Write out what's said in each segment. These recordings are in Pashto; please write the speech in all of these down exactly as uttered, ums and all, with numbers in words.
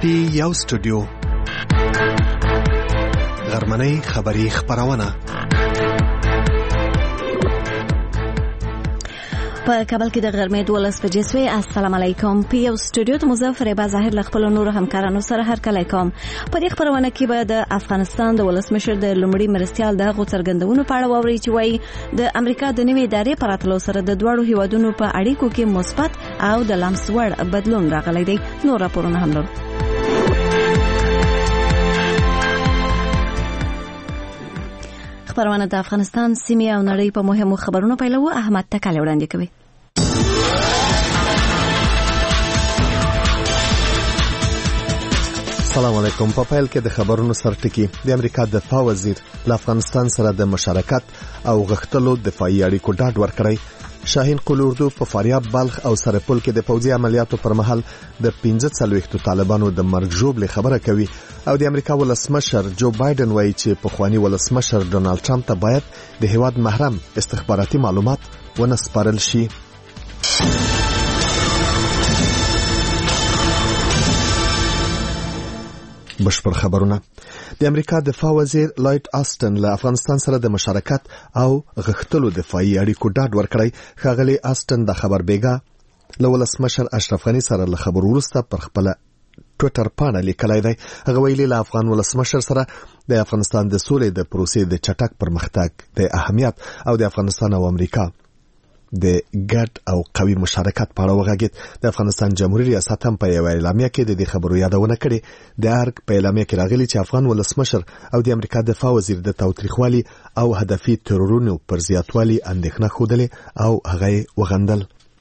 پټي یو سټوډیو غرمنۍ خبری خبرونه په کابل کې د غرمې دولس بجې سوې. السلام علیکم. په یو سټوډیو ته مظفر با ظاهر ل خپل نور همکارانو سره هر کله کوم. په دې خبرونه کې به د افغانستان د ولسمشر د لومړي مرستيال د غوڅرګندونو په اړه ووري چې وایي د امریکا د نوې ادارې پراتلو سره د دوړو هیوادونو په اړیکو کې مثبت او د لمس وړ بدلون راغلی دی. نور راپورونه هم لرو. خبرونه د افغانستان سیمه او نړۍ په مهمو خبرونو پیلو. احمد تکاله وړاندې کوي. السلام علیکم. په پیل کې د خبرونو سرټکی. د امریکا دفاع وزیر ل افغانستان سره د مشارکت او غښتلو دفاعي اړیکو ډاډ ورکړی. شاهین قلوردو په فاریاب بلخ او سرپل کې د پوځي عملیاتو پر مهال د پنځه څلوېښت طالبانو د مرګ ژوبلې خبره کوي او د امریکا ولسمشر جو بایدن وایي چې پخوانی ولسمشر ډونالد ټرمپ ته باید د هیواد محرم استخباراتي معلومات ونه سپارل شي. بشپړ خبرونه. د امریکا دفاع وزیر لایټ آستن له افغانستان سره د مشارکت او غښتلو دفاعي اړیکو ډاډ ورکړی. ښاغلی آستن د خبر بیګا له ولسمشر اشرف غنی سره له خبرو وروسته پر خپل ټویټر باندې لیکلی دی. هغه ویلي له افغان ولسمشر سره د افغانستان د سولې د پروسې د چټک پرمختګ د اهمیت او د افغانستان او امریکا د ګډ او قوي مشارکت په اړه وغږید. د افغانستان جمهوریت ریاست هم په یو اعلامیه کې د دې خبرو یادونه کړې. د ارګ په اعلامیه کې راغلي چې افغان ولسمشر او د امریکا دفاع وزیر د تاوتریخوالي او هدفي ترورونو پر زیاتوالي اندېښنه ښودلې او هغه وغندل.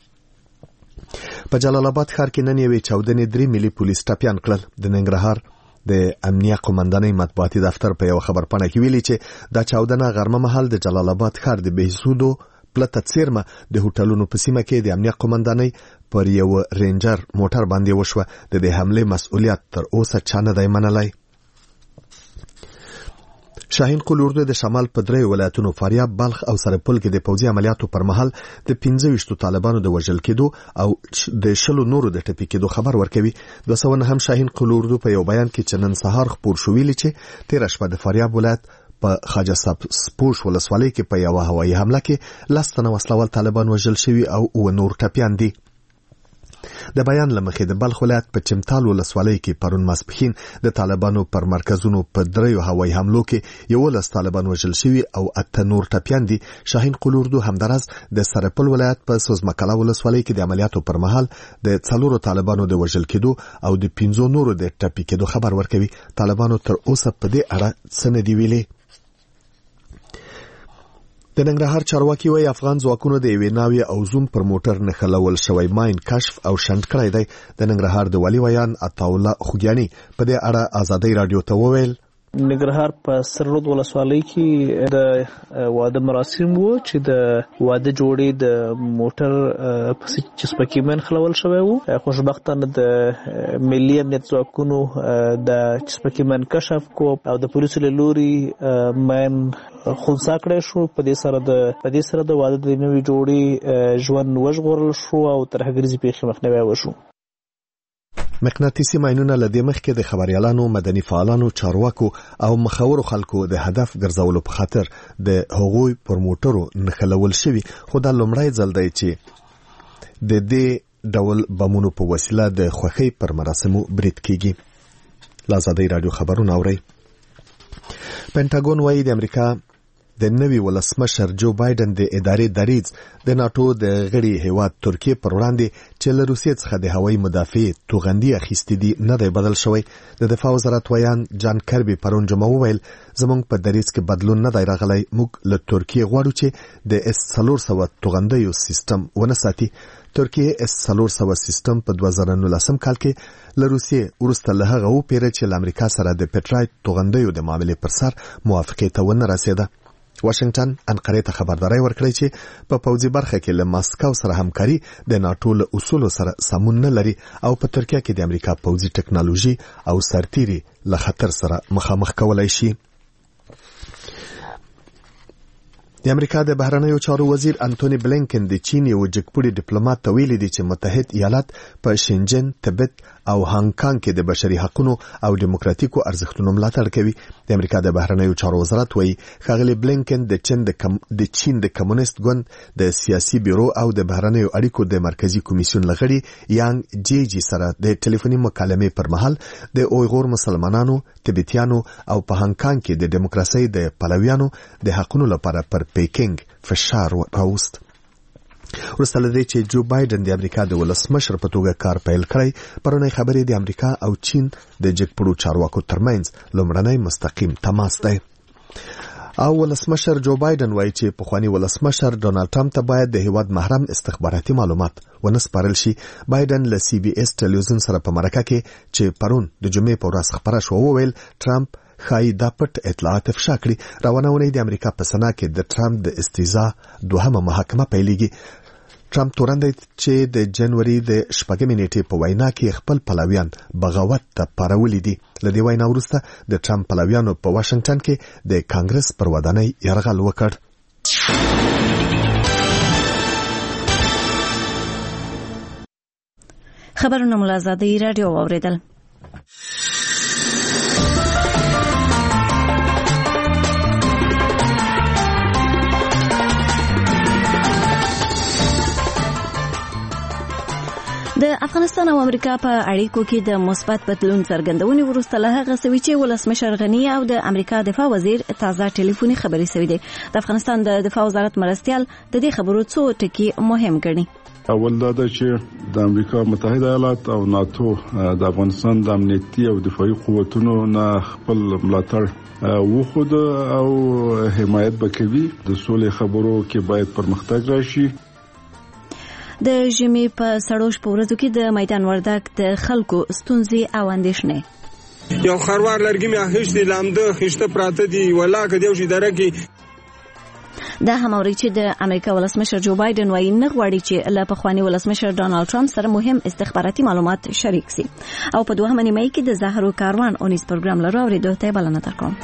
په جلال آباد ښار کې نن یوې چاودنې درې ملي پولیس ټپیان کړل. د ننګرهار د امنیه قومندانۍ مطبوعاتي دفتر په یو خبرپاڼه کې ویلي چې دا چاودنه غرمه مهال د جلال آباد ښار د بهسودو پلته څیرمه د هوټلونو په سیمه کې د امنیه قومندانۍ پر یو رینجر موټر باندې وشوه. د دې حمله مسؤلیت تر اوسه چا نه دی منلی. شاهین قلوردو د شمال په درې ولایتونو فاریاب بلخ او سرپل کې د پوځي عملیاتو پر مهال د پنځه ویشت طالبانو د وژل کېدو او د شلو نورو د ټپي کېدو خبر ورکوي. دوه سوه هم شاهین قلوردو په یو بیان کې چې نن سهار خبر شو ویلي چې تیر شپه د فاریاب ولایت په خواجه سپوش ولسوالۍ کې په یو هوایي حمله کې لس تنه وسلوال طالبان وژل شوي او و نور ټپیان دي. د بیان لمخې د بلخ ولایت په چمتال ولسوالۍ کې پرون ماسپښین د طالبانو پر مرکزونو په دریو هوایي حملو کې یولس طالبان وژل شوي او اته نور ټپیان دي. شاهین قلوردو همدارس د سرپل ولایت په سوزمکلا ولسوالۍ کې د عملیاتو پر مهال د څلورو طالبانو د وژل کېدو او د پنځو نورو د ټپي کېدو خبر ورکوي. طالبانو تر اوسه په دې اړه څه نه دي ویلي. د ننګرهار چارواکي وایي افغان ځواکونو د یوې ناوې او زوم پر موټر نښلول شوی ماین کشف او شنډ کړی دی. د ننګرهار د والي ویان عطاالله خوګیاني په دې اړه ازادۍ راډیو ته وویل ننګرهار په سررود ولسوالۍ کې د واده مراسم وو چې د واده جوړې د موټر په چسپکې من خلول شوی وو. خوشبختانه د ملي امنیت ځواکونو د چسپکې من کشف کو او د پولیسو له لوري من خونسا کړی شو. په دې سره د په دې سره د واده د نوې جوړې ژوند وژغورل شو او ترهګریزي پیښې مخنیوی وشو. مقناطیسي ماینونه لدې مخکې د خبريالانو، مدني فعالانو، چارواکو او مخاورو خلکو د هدف ګرځولو په خاطر د هغوی پروموټرو نخلول شوی. خو دا لومړی ځل دی چې د دې ډول بمونو په وسیله د خوښۍ پر مراسمو برید کیږي. لازادۍ رادیو خبرونه اوري. پینټاګون وایي د امریکا د نوي ولسمشر جو بایدن د ادارې دریځ د ناتو د غړي هیواد ترکیه پر وړاندې چې له روسیې څخه د هوایي مدافع توغندي اخیستې دي نه دی بدل شوی. د دفاع وزارت ویان جان کربي پرون جمعه وویل زموږ په دریځ کې بدلون نه دی راغلی. موږ له ترکیه غواړو چې د اس څلور سوه توغندیو سیستم ونه ساتي. ترکیه اس څلور سوه سیستم په دوه زره نولسم کال کې له روسیې وروسته له هغه وپیره چې له امریکا سره د پټرایټ توغندیو د معاملې پر سر موافقې ته ونه رسېده. واشنگټن انقره ته خبرداري ورکړی چې په پوځي برخه کې له ماسکو سره همکاري د ناتو له اصولو سره سمون نه لري او په ترکیه کې د امریکا پوځي ټکنالوژي او سرتيري له خطر سره مخامخ کولای شي. د امریکا د بهرنیو چارو وزیر انټونی بلینکن د چین یو جګپوړي ډیپلوماټ ته ویلي دی چې متحد ایالات په شینجن، تبت او هانګ کانګ کې د بشري حقوقو او دیموکراتیکو ارزښتونو ملاتړ کوي. د امریکا د بهرنیو چارو وزارت وایي ښاغلي بلینکن د چین د کم د چین د کمونیست ګوند د سیاسي بیرو او د بهرنیو اړیکو د مرکزی کمیسیون لغړي یانګ جی جی سره د ټلیفوني مکالمې پر مهال د اویغور مسلمانانو، تبتیانو او په هانګ کانګ کې د دیموکراسي د پلویانو د حقوقو لپاره پر پیکنګ فشار راوست. وروسته له دې چې جو بایدن د امریکا د ولسمشر په توګه کار پیل کړی، پرونی خبرې د امریکا او چین د جګپوړو چارواکو ترمنځ لومړنی مستقیم تماس دی. او ولسمشر جو بایدن وایي چې پخوانی ولسمشر ډونالد ټرمپ ته باید د هیواد محرم استخباراتي معلومات ونه سپارل شي. بایدن له سی بي اس ټلویزیون سره په مرکه کې چې پرون د جمعې په ورځ خبره شو وویل ټرمپ خای دا پټ اطلاعات افشا کړي. روانه ونې د امریکا په سنا کې د ټرمپ د استیزا دوهمه محاکمه پیلېږي. ټرمپ تورن دی چې د جنوري د شپږمې نیټې په وینا کې خپل پلویان بغاوت ته پارولي دي. له دې وینا وروسته د ټرمپ پلویانو په واشنگټن کې د کانګرس پر ودانۍ یرغل وکړ. خبرونه مو له آزادۍ راډیو واوریدل. د افغانستان او امریکا په اړیکو کې د مثبت بدلون څرګندونې وروسته له هغه څه چې ولسمشر غنی او د امریکا دفاع وزیر تازه ټلیفوني خبرې شوې دي. د افغانستان د دفاع وزارت مرستیال د دې خبرو څو ټکي مهم ګڼي. اول دا چې د امریکا متحده ایالات او ناتو د افغانستان د امنیتي او دفاعي قوتونو نه خپل ملاتړ وخود او حمایت وکوي. د سولې خبرو کې باید پرمختګ راشي. د ژمي په سړو شپو ورځو کې د میدان وردګ د خلکو ستونزې او اندېښنې. یو خروار لرګي مې اخیستې لامده خشته پراته دي ولا که دیو شي دره کې. دا هم اوري چې د امریکا ولسمشر جو بایدن وايي نه غواړي چې له پخوانی ولسمشر ډونالد ټرمپ سره مهم استخباراتي معلومات شریک شي. او په دوهمه نیمه کې د زهرو کاروان اونیز پروګرام لرو اوریدو ته بلنه درکوم.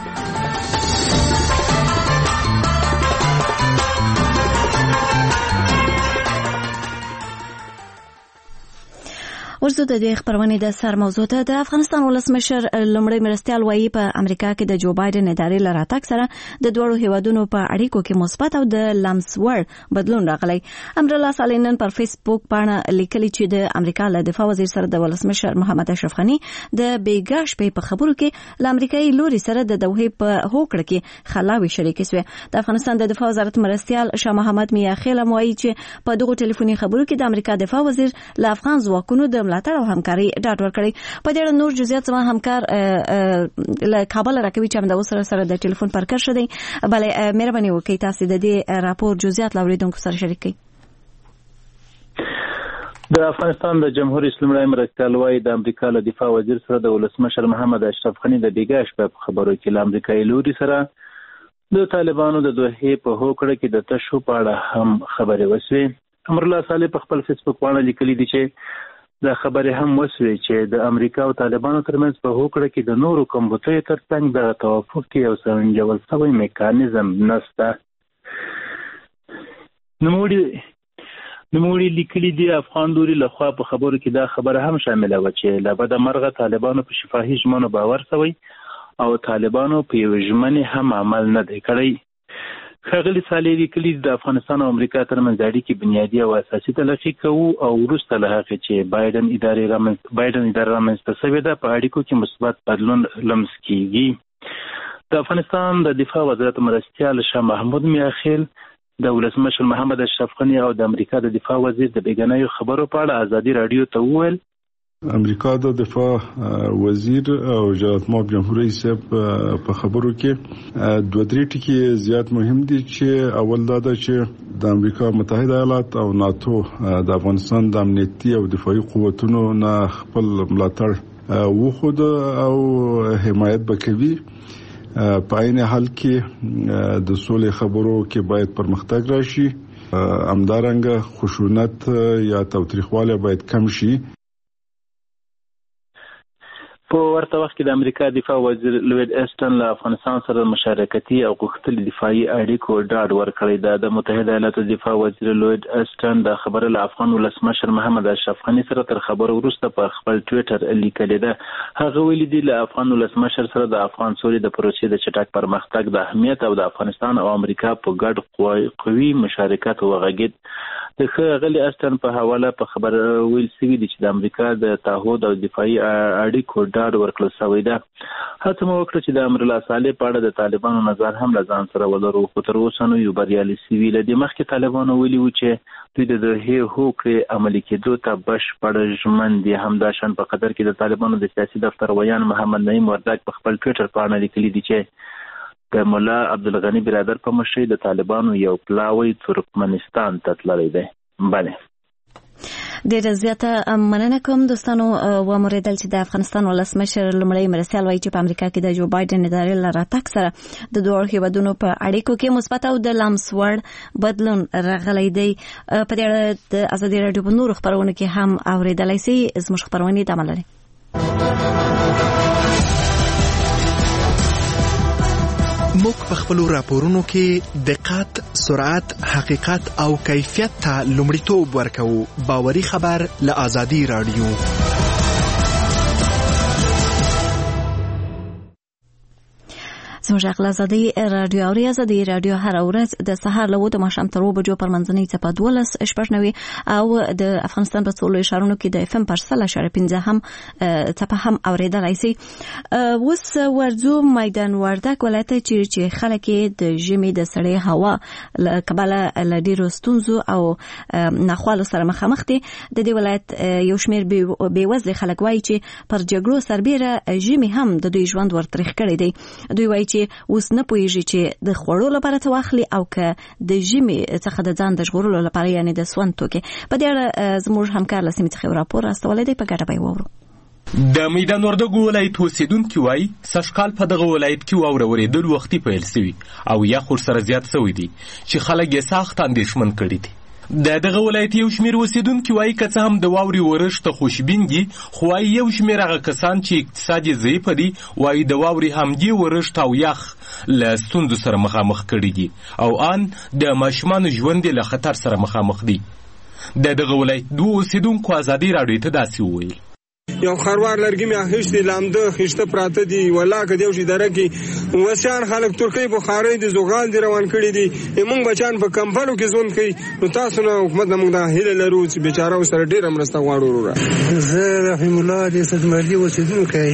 ورزو د دې خبرونه د سر موضوع ته د افغانستان ولسمشر لومړی مرستیال وایي په امریکا کې د جو بایدن ادارې لراتک سره د دوړو هیوادونو په اړیکو کې مثبت او د لمس وړ بدلون راغلی. امرالله سالینن پر فیسبوک باندې لیکلي چې د امریکا له دفاع وزیر سره د ولسمشر محمد اشرف غنی د بیګا شپې په خبرو کې ل امریکایي لوري سره د دوه په هوکړه کې خلاوي شریک شوه. د افغانستان د دفاع وزارت مرستیال شاه محمد میا خیل موایي چې په دغه ټلیفوني خبرو کې د امریکا دفاع وزیر له افغان ځواکونو د ملاتړ او همکاري ډاډ ورکړي. په دې اړه نور جزئیات زما همکار له کابل راکوي چې د وسره سره د ټلیفون پر کار شدي. بلې مهرباني وکړئ تاسو د دې راپور جزئیات لاوریدونکو سره شریک کړئ. د افغانستان د جمهوریت اسلامي مرستیال وايي د امریکا له دفاع وزیر سره د ولسمشر محمد اشرف غنی د بیګا شپې په خبرو کې له امریکایي لوري سره د طالبانو د دوه په هوکړه کې د تشو پاړه هم خبرې وشوي. امرالله صالح په خپل فیسبوک باندې لیکلي دي چې د خبرې هم وشوي چې د امریکا او طالبانو ترمنځ په هوکړه کې د نورو کمبوتیو ترڅنګ د توافق کې یو سنجول شوی میکانیزم نشته. نوموړي نوموړي لیکلي دي افغان لوري لخوا په خبرو کې دا خبره هم شامله و چې له بده مرغه طالبانو په شفاهي ژمنو باور شوی او طالبانو په یو ژمنې هم عمل نه دی کړی. ښاغلي صالح لیکلي د افغانستان او امریکا ترمنځ اړیکې بنیادي او اساسي تلقي کوو او وروسته له هغې چې بایدن ادارې رامنځته بایدن اداره رامنځته شوې ده په اړیکو کې مثبت بدلون لمس کیږي. د افغانستان د دفاع وزارت مرستیال شاه محمود میاخیل د ولسمشر محمد اشرف غنی او د امریکا د دفاع وزیر د بیګنایو خبرو په اړه ازادي رادیو ته وویل امریکا د دفاع وزیر او جناب محمد جمهوریت صاحب په خبرو کې دوه درې ټکي زیات مهم دي چې اول دا ده چې د امریکا متحده ایالات او ناتو د افغانستان د امنیتي او دفاعي قوتونو نه خپل ملاتړ وخود او حمایت وکوي. په عین حال کې د سولې خبرو کې باید پرمختګ راشي. همدارنګه خشونت یا تاوتریخوالی باید کم شي. په ورته وخت کې د امریکا دفاع وزیر لوید اسټن له افغانستان سره مشارکتي او غوښتلي دفاعي اړیکو ډاډ ورکړی دی. د متحده ایالاتو دفاع وزیر لوید اسټن د خبره له افغان ولسمشر محمد اشرف غني سره تر خبرو وروسته په خپل ټویټر لیکلې ده. هغه ویلي دي له افغان ولسمشر سره د افغان سولې د پروسې د چټک پرمختګ د اهمیت او د افغانستان او امریکا په ګډ قوي مشارکت وغږید. د ښاغلي اسټن په حواله په خبر ویل شوي دي چې د امریکا د تعهد او دفاعي اړیکو ډاډ ورکړل شوی ده. هڅه مو وکړه چې د امرالله صالح په اړه د طالبانو نظر هم له ځان سره ولرو، خو تر اوسه نو یو بریالي سوي. له دې مخکې طالبانو ویلي وو چې دوی د دوحې هوکړې عملي کېدو ته بشپړ ژمن دي. همداشان په قطر کې د طالبانو د سیاسي دفتر ویان محمد نعیم وردګ په خپل ټویټر باندې لیکلي دي چې د مولا عبدالغني برادر په مشرۍ د طالبانو یو پلاوی ترکمنستان ته تللی دی. بله ډېره زیاته مننه کوم دوستانو. وموریدل چې د افغانستان ولسمشر لومړی مرستیال وایي چې په امریکا کې د جو بایدن ادارې له راتګ سره د دوه هیوادونو په اړیکو کې مثبت او د لمس وړ بدلون راغلی دی. په دې اړه د ازادي راډیو په نورو خپرونو کې هم اوریدلای شئ. زموږ خپرونې ادامه لري. موږ په خپلو راپورونو کې دقت، سرعت، حقیقت او کیفیت ته لومړیتوب ورکوو. باوري خبر له ازادي راډیو. زموږ غږ ازادي راډیو او ازادي راډیو هر ورځ د سهار له وته ماښام تر اوه بجو پر منځنۍ څپه دولس شپږ نوي او د افغانستان په څلورو اشارونو کې د اف ام پر سل اشاره پنځه هم څپه هم اوریدلای شي. اوس ورځو میدان وردګ ولایت چې خلک د ژمي د سړې هوا له کبله له ډیرو ستونزو او ناخوالو سره مخامخ دي. د دې ولایت یو شمېر بېوزله خلک وایي چې پر جګړو سربېره ژمي هم د دوی ژوند ورتریخ کړی دی. دوی وایي چې اوس نه پوهیږي چې د خوړو لپاره څه واخلي او که د ژمي څخه د ځان د ژغورلو لپاره یعنې د سون توکي. په دې اړه زموږ همکار له سیمې څخه راپور راستولی دی. په ګډه به یې واورو. د میدان وردګو ولایت اوسېدونکي وایي سږکال په دغه ولایت کې واوره ورېدل وختي پیل سوي او یخ ورسره زیات سوی دی چې خلک یې سخت اندېښمن کړي دي. د دغه ولایت یو شمېر اوسېدونکي وایي که څه هم د واورې ورښت ته خوشبین دي، خو وایي یو شمېر هغه کسان چې اقتصاد یې ضعیفه دي وایي د واورې همدې ورښت او یخ له ستونزو سره مخامخ کړي دي او ان د ماشومانو ژوند یې له خطر سره مخامخ دي. د دغه ولایت دوه اوسېدونکو ازادي راډیو ته داسې وویل: یو خروار لرګي مې اخیستې لامده خشته پراته دي ولا که دیو شي درکې وسیان خلک ترکی بخاري دي زغال دي روان کړي دي. موږ بچان په کمپلو کې ژوند کوي. نو تاسو نه حکومت موږ د هیله لرو چې بیچاره سره ډیر مرسته غواړو. وروره زه رحیم الله دې صدمردي اوسېدونکی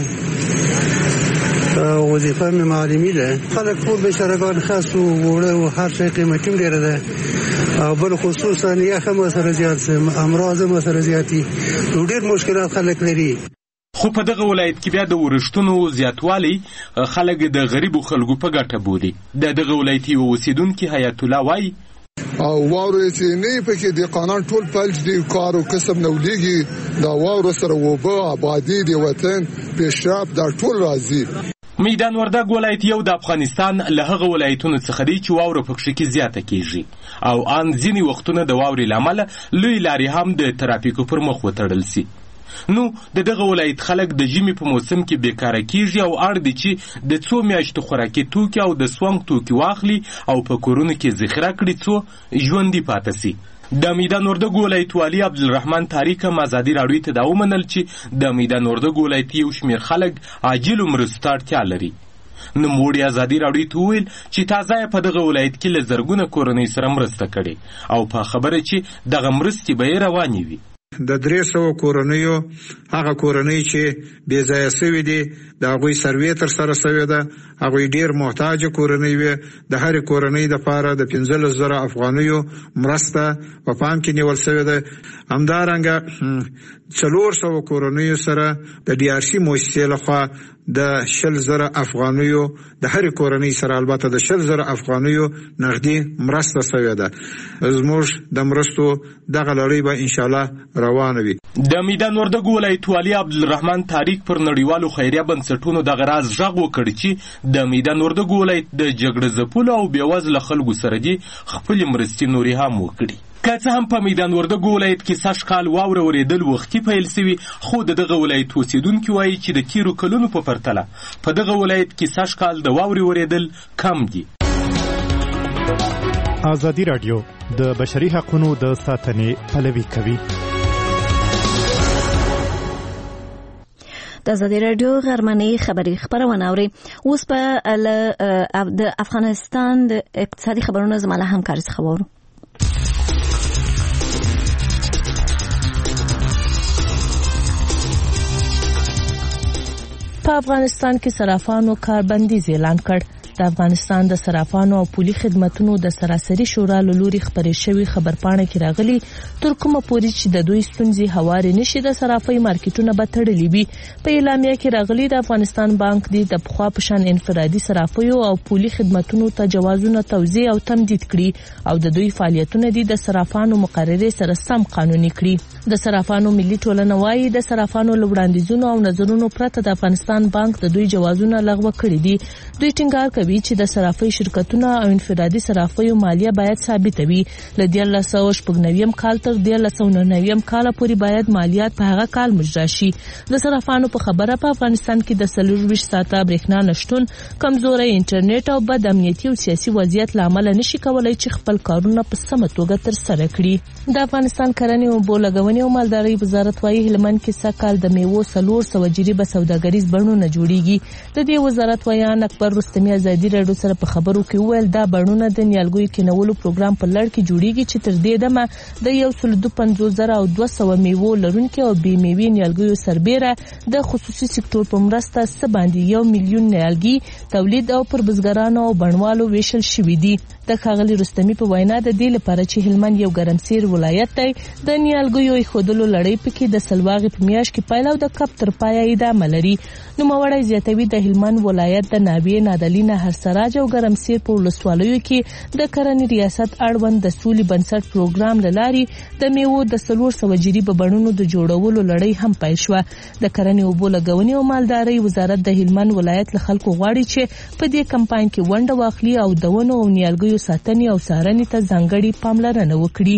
وظیفه مې معلمي ده. خلک ټول بیچارهګان خاص او وړه او هر شی قیمتي ډیره ده او بل خصوصا یخ هم سره زیات سم امراض هم سره زیاتی نو ډیر مشکلات خلک لري. خو په دغه ولایت کې بیا د ورښتونو زیاتوالی خلک د غریبو خلکو په ګټه بولي. د دغه ولایت یو اوسېدونکي حیات الله وایي: او واورو چې نه پکې د قانون ټول فلج دی کار او کسب نو لګي دا واورو سره وبا آبادی دی وطن پیشرفت دا ټول راځي. میدان وردګ ولایت یو د افغانستان له هغه ولایتونو څخه دی چې واوره پکښې کې زیاته کیږي او ان ځینې وختونه د واورې له امله لوی لارې هم د ترافیکو پر مخ وتړل سي. نو د دغه ولایت خلک د ژمي په موسم کې بیکاره کیږي او اړ دي چې د څو میاشتو خوراکي توکي او د سونګ توکي واخلي او په کورونو کې ذخیره کړي څو ژوندي پاتې سي. د میدان وردګ ولایت والي عبدالرحمن تاریک هم ازادي راډیو ته دا ومنل چې د میدان وردګ ولایت یو شمېر خلک عاجلو مرستو ته اړتیا لري. نوموړي ازادي راډیو ته وویل چې تازه یې په دغه ولایت کې له زرګونه کورنۍ سره مرسته کړې او په خبره چې دغه مرستې به یې روانې وي. د درې سوه کورنیو هغه کورنۍ چې بې ځایه سوي دي د هغوی سروې تر سره سوې ده. هغوی ډېر محتاجه کورنۍ وي. د هرې کورنۍ دپاره د پنځلس زره افغانیو مرسته په پام کې نیول سوې ده. همدارنګه څلور سوه کورنیو سره د ډي آر سي مؤسسې لخوا د شل زره افغانیو د هرې کورنۍ سره البته د شل زره افغانیو نغدي مرسته سوې ده. زموږ د مرستو دغه لړۍ به انشاءالله روانه وي. د میدان وردګ ولایت والي عبدالرحمن تاریک پر نړیوالو خیریه بنسټونو دغه راز غږ وکړ چې د میدان وردګ ولایت د جګړه ځپلو او بېوزله خلکو سره دي خپلې مرستې نورې هم وکړي. که څه هم په میدان وردګو ولایت کې سږ کال واوره ورېدل وختي پیل سوي، خو د دغه ولایت اوسېدونکي وایي چې د تېرو کلونو په پرتله په دغه ولایت کې سږ کال د واورې ورېدل کم دي. ازادي راډیو د بشري حقوقو د ساتنې پلوي کوي. د ازادي راډیو غرمنۍ خبري خبرونه اوري. اوس په د افغانستان د اقتصادي خبرونو زموږ همکار څخه وورو. په افغانستان کې صرافانو کاربندیز اعلان کړ. د افغانستان د صرافانو او پولي خدماتو د سراسري شورا له لوري خبرې شوی خبرپاڼه کې راغلي تر کومه پورې چې د دوی ستونزې هوارې نشي د صرافۍ مارکیټونه به تړلي وي. په اعلامیه کې راغلي د افغانستان بانک دی د پخوا په شان انفرادي صرافیو او پولي خدماتو ته جوازونه توزیع او تمدید کړي او د دوی فعالیتونه دي د صرافانو مقررې سره سم قانوني کړي. د صرافانو ملي ټولنه وايي د صرافانو لوړاندیزونو او نظرونو پرته د افغانستان بانک د دوی جوازونه لغوه کړي دي. دوی ټینګار کوي چې د صرافۍ شرکتونه او انفرادي صرافیو مالیه باید ثابت وي. ل دې له سو شپږنوي کال تر دې له سو نوي کال پورې باید مالیات په هغه کال مجرا شي. د صرافانو په خبره په افغانستان کې د څلور ویشت ساعته برېښنا نشټون، کمزوري انټرنیټ او بد امنیتي او سیاسي وضعیت لامل نشي کولای چې خپل کارونه په سمه توګه ترسره کړي. د افغانستان کرنې او بولګونې او مالدارۍ وزارت وايي هلمند کې سکهال د میوو څلور سوه جریبه سوداګریز بڼونه جوړیږي. د دې وزارت ویان اکبر رستمي ازادي راډیو سره په خبرو کې وویل دا بڼونه د نیالګیو کینولو پروګرام په لړ کې جوړیږي چې تر دې دمه د یو سل دوه پنځوس زره او دوه سوه میوو لرونکي او بې میوې نیالګیو سربیره د خصوصي سکتور په مرسته څه باندې یو میلیون نیالګي تولید او پر بزګرانو او بڼوالو ویشل شوي دي. د ښاغلي رستمي په وینا د دې لپاره چې هلمند یو ګرمسیر ولایت دی د نیالګیو ایښودلو لړۍ پکې د سلواغې په میاشت کې پیل او د کب تر پایه ادامه لري. نوموړی زیاتوي د هلمند ولایت د ناوې، نادعلي، نهرسراج او ګرمسیر په ولسوالیو کې د کرنې ریاست اړوند د سولې بنسټ پروګرام له لارې د میوو د څلور سوه جریبه بڼونو د جوړولو لړۍ هم پیل شوه. د کرنې او بولګونې او مالدارۍ وزارت د هلمند ولایت له خلکو غواړي چې په دې کمپاین کې ونډه واخلي او د ونو او نیالګیو ساتنې او څارنې ته ځانګړې پاملرنه وکړي.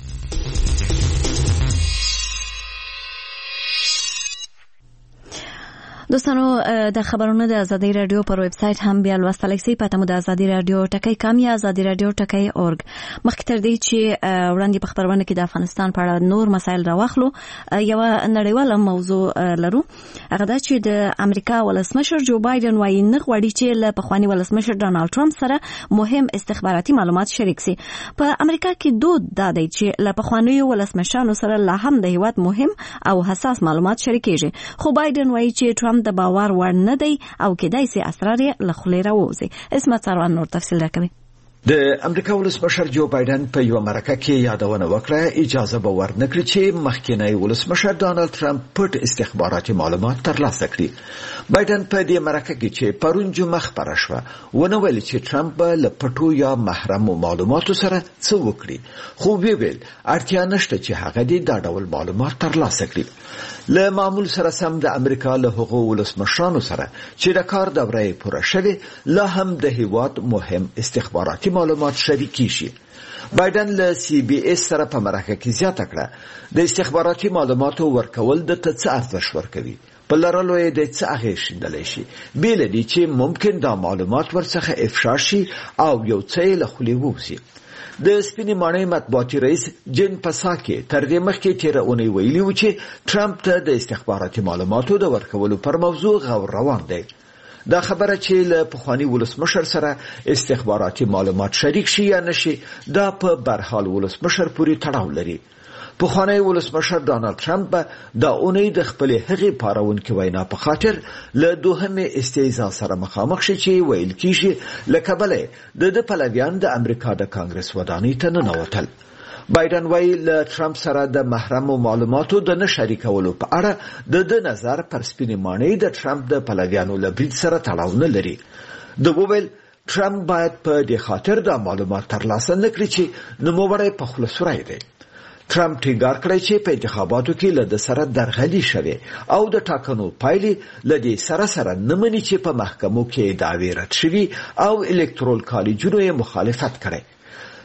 دوستانو د خبرونو د ازادي رادیو پر ویب سټ هم بیا لوستلی شئ. پته مو د ازادي رادیو ټکی کام یا ازادي رادیو ټکی اورګ. مخکې تر دې چې وړاندې په خبرونه کې د افغانستان په اړه نور مسایل راواخلو، یو نړیواله موضوع لرو. هغه دا چې د امریکا ولسمشر جو بایدن وایي نه غواړي چې له پخواني ولسمشر ډانلډ ټرمپ سره مهم استخباراتي معلومات شریک شي. په امریکا کې دود دا دی چې له پخوانیو ولسمشرانو سره لا هم د هیواد مهم او حساس معلومات شریکېږي، خو بایدن وایي چې ټرمپ د باور وړ نه دی او کېدای شي اسرار یې له خولې راووځي. اسمت سروان نور تفصیل راکوي. د امریکا ولسمشر جو بایدن په یو مرکه کې یادونه وکړه اجازه به ورنکړي چې مخکینی ولسمشر ډانلډ ټرمپ پټ استخباراتي معلومات ترلاسه کړي. بایدن په دې مرکه کې چې پرون جمعه خبره شوه ونه ویل چې ټرمپ به له پټو یا محرمو معلوماتو سره څه وکړي، خو ویل اړتیا نشته چې هغه دې دا ډول معلومات ترلاسه کړي. له معمول سره سم د امریکا له هغو ولسمشرانو سره چې د کار دوره یې پوره شوې لا هم د هیواد مهم استخباراتي معلومات شریکي شي. بایدن له سی بی اس سره په مرکه کې زیاته کړه د استخباراتي معلوماتو ورکول د ته څه ارزښت ورکوي، په لرلو یې د څه اغېز شیندلی شي، بیله دي چې ممکن دا معلومات ورڅخه افشا شي او یو څه یې له خولې ووځي. د سپینې ماڼۍ مطبوعاتي رئیس جین پساکي تر دې مخکې تېره اونۍ ویلي و چې ټرمپ ته د استخباراتي معلوماتو د ورکولو پر موضوع غور روان دی. دا خبره چې له پخواني ولسمشر سره استخباراتي معلومات شریک شي یا نشي دا په برحال ولسمشر پورې تړاو لري. پخوانی ولسمشر ډانلډ ټرمپ دا اونۍ د خپلې هغې پارونکې وینا په خاطر له دوهمې استهزا سره مخامخ شي چې ویل کېږي له کبله د ده پلویان د امریکا د کانګرس ودانۍ ته ننوتل. بایدن وایي له ټرمپ سره د محرمو معلوماتو د نه شریکولو په اړه د ده نظر پر سپینې ماڼۍ د ټرمپ د پلویانو له برید سره تړاو نه لري. ده وویل ټرمپ باید په دې خاطر دا معلومات ترلاسه نه کړي چې نوموړی په خوله سوری دی. ټرمپ ټینګار کړی چې په انتخاباتو کې له ده سره درغلي شوې او د ټاکنو پایلې له دې سره سره نه مني چې په محکمو کې دعوې رد شوي او الکترول کالجونو یې مخالفت کړی.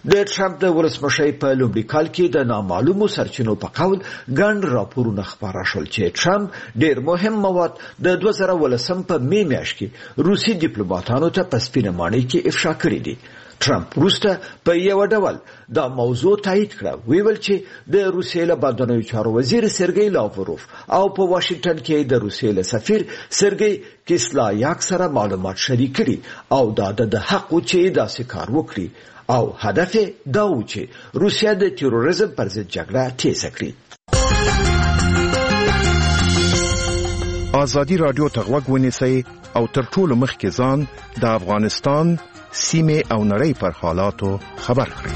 د ټرمپ د ولسمشۍ په لومړي کال کې د نامعلومو سرچینو په قول ګڼ راپورونه خپاره شول چې ټرمپ ډېر مهم مواد د دوه زره ولسم په می میاشت کې روسي ډیپلوماټانو ته په سپینه ماڼۍ کې افشا کړي دي. ټرمپ وروسته په یو ډول دا موضوع تایید کړه، ویل چې د روسیې له بهرنیو چارو وزیر سرګی لاوروف او په واشنگټن کې د روسیې له سفیر سرګی کیسلاياک سره معلومات شریک کړي او دا د حق و چې داسې کار وکړي او هدف دا و چې روسیا د تروریزم پر ضد جګړه تیز کړي. ازادي رادیو ته غوږ ونیسئ او تر ټولو مخکې ځان د افغانستان سیمه او نړۍ پر حالاتو خبر کړئ.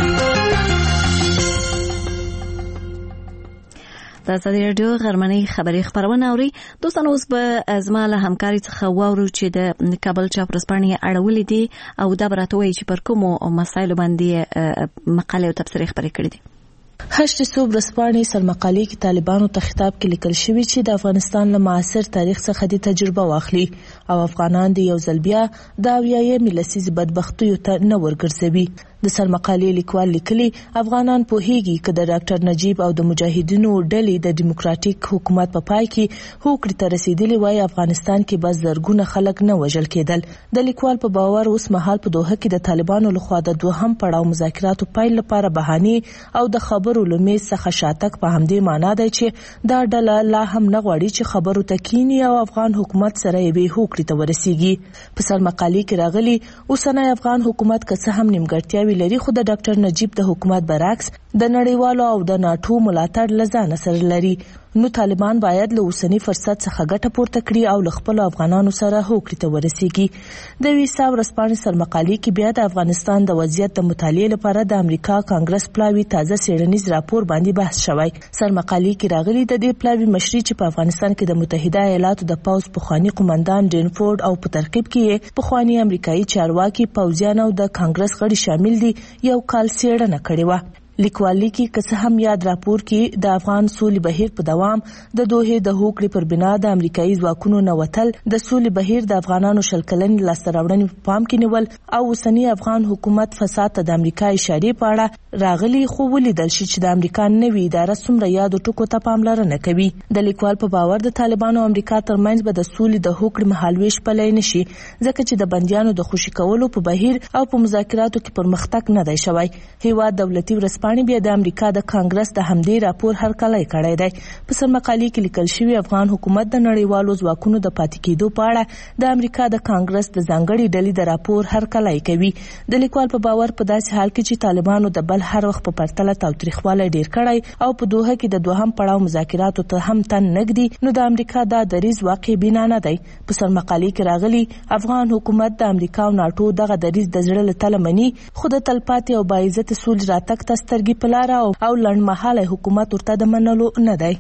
د ازادي رادیو غرمنۍ خبري خبرونه اوري. دوستان اوس به ازما له همکاري څخه واورو چې د کابل چاپرسپانې اړولې دي او دا برته وایي چې پر کومو مسایلو باندې مقاله او تبصره خبرې کړې دي. هشت صوب رسپانې سرمقالې کې طالبانو ته خطاب کې لیکل شوی چې د افغانستان له معاصر تاریخ څخه د تجربه واخلي او افغانان د یو ځل بیا د اویایم لسیزې بدبختیو ته نه ورګرځوي. د سرمقالې لیکوال لیکلي افغانان پوهیږي چې د ډاکټر نجیب او د مجاهدینو ډلې د دیموکراتیک حکومت په پای کې هوکړې ته رسیدلي وای افغانستان کې بس زرګونه خلک نه وژل کېدل. د لیکوال په باور اوس مهال په دوحه کې د طالبانو لخوا د دوهم پړاو مذاکراتو پیل لپاره بهاني او د خبرو لمې څخه شاتک په همدې معنا دی چې دا ډله لا هم نه غواړي چې خبرو ته کینی او افغان حکومت سره یې هوکړې ته ورسیږي. په سرمقالې کې راغلي اوسنی افغان حکومت که څه هم نیمګړتیاوې لري خو د ډاکټر نجیب د حکومت برعکس د نړیوالو او د ناتو ملاتړ لزان سره لري. نو طالبان باید له اوسنی فرصت څخه ګټه پورته کړي او له خپل افغانانو سره هوکړې ته ورسیږي. د ویسا ورسپانې سرمقالې کې بیا د افغانستان د وضعیت د مطالعې لپاره د امریکا کانګرس پلاوی تازه څېړنیز راپور باندې بحث شوی. سرمقالې کې راغلي د دې پلاوی مشري چې په افغانستان کې د متحده ایالاتو د پوز پخوانی قومندان ډینفورد او په ترکیب کې پخوانی امریکایي چارواکي پوځیان او د کانګرس غړي شامل دي یو کال څېړنه کړې و. لیکوال لیکي که څه هم یاد راپور کې د افغان سولې بهیر په دوام د دوه د هوکړې پر بنا د امریکایي ځواکونو نوتل د سولې بهیر د افغانانو شل کلن لاسته راوړنې په پام کې نیول او اوسنی افغان حکومت فساد ته د امریکا اشارې په اړه راغلي خو ولیدل شي چې د امریکا نوي اداره څومره یادو ټکو ته پاملرنه کوي. د لیکوال په باور د طالبانو او امریکا ترمنځ به د سولې د هوکړې مهالويش پلی نشي ځکه چې د بنديانو د خوشي کولو په بهیر او په مذاکراتو کې پرمختګ نه دی شوی. هیواد دولتي ورسپانې بیا د امریکا د کانګرس د همدې راپور هرکلی کړی دی. په سرمقالې کې لیکل شوی افغان حکومت د نړیوالو ځواکونو د پاتې کېدو په اړه د امریکا د کانګرس د ځانګړي ډلې د راپور هرکلی کوي. د لیکوال په باور په داسې حال کې چې طالبانو د بل هر وخت په پرتله تاوتریخوالی ډیر کړی او په دوحه کې د دوهم پړاو مذاکراتو ته هم تن نږدي نو د امریکا دا دریځ واقع بنا نه دی. په سرمقالې کې راغلي افغان حکومت د امریکا او ناتو دغه دریځ د زړه له تله مني خو د تلپاتې او باعزت سولې راتګ ته سترګې په لاره او لنډمهاله حکومت ورته د منلو نه دی.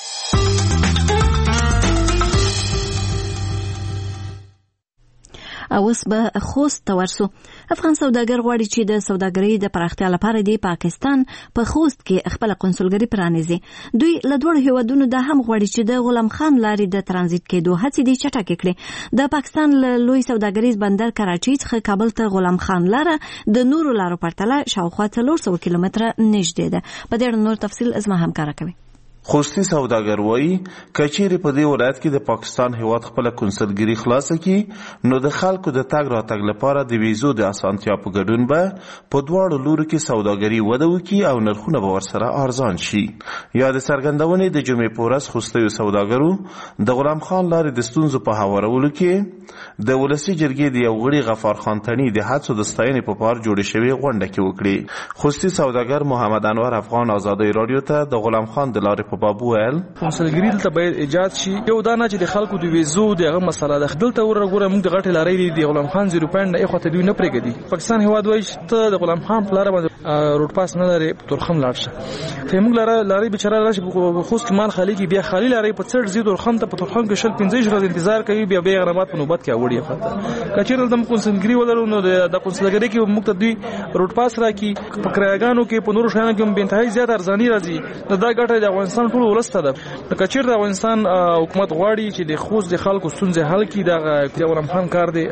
اوس به خوست ته ورسو. افغان سوداګر غواړي چې د سوداګرۍ د پراختیا لپاره د پاکستان په خوست کې خپل قونسلګري پرانیزي. دوی له دوه هیوادونو د هم غواړي چې د غلام خان لارې د ترانزیت کېدو هڅې دي چټکې کړي. د پاکستان له لوی سوداګریز بندر کراچۍ څخه کابل ته غلام خان لاره د نورو لارو پرتله شاوخوا څلور سوه کیلومتره نږدې ده. په دې اړه نور تفصیل ازما همکاره کوي. خوستی سوداګر وایي کچېرې په دې ولایت کې د پاکستان هیواد خپل کنسلګری خلاصه کړي نو د خلکو د تګ راتګ لپاره د ویزو د اسانتیا په ګډون به په دواړو لورو کې سوداګري وده وکړي او نرخونه به ورسره ارزان شي. یا د څرګندونې د جمعې په ورځ خوستیو سوداګرو د غلام خان لارې د ستونزو په هوارولو کې د ولسي جرګې د یو غړي غفار خان تڼي د هڅو د ستاینې په پار جوړې شوې غونډه کې وکړي. خوستی سوداګر محمد انور افغان ازادي رادیو ته د غلام خان د لارې بابو ویل کنسلګری دلته باید ایجاد شي. یو دا نه چې د خلکو د ویزو دغه مسله ده. دلته ورغوره موږ د غټ لارې دی غلام خان زیرو پاینټ نه اخوته دوی نه پرېږدي. پاکستان هیواد وایي ته د غلام خان په لار باندې روډ پاس نه لري تورخم لاړ شه. ته موږ لارې لارې بچره راشي په خوست مال خالي کې بیا خالي لارې په څړ زیدور خم ته په تورخم کې شل پنځه ورځې انتظار کوي بیا به غرامات په نوبت کې وړي خاطر کچېرل د کنسلګری ولرو نو د کنسلګری کې موږ ته دوی روډ پاس راکې په کرایګانو کې په نورو شانو کې به انتهایی زیات ارزانی راځي. دا ګټه د افغانستان افغانستان ټول ولسته ده. لکه چیرته افغانستان حکومت غواړي چې د خوست د خلکو ستونزې حل کړي، دغه غلام خان کار دی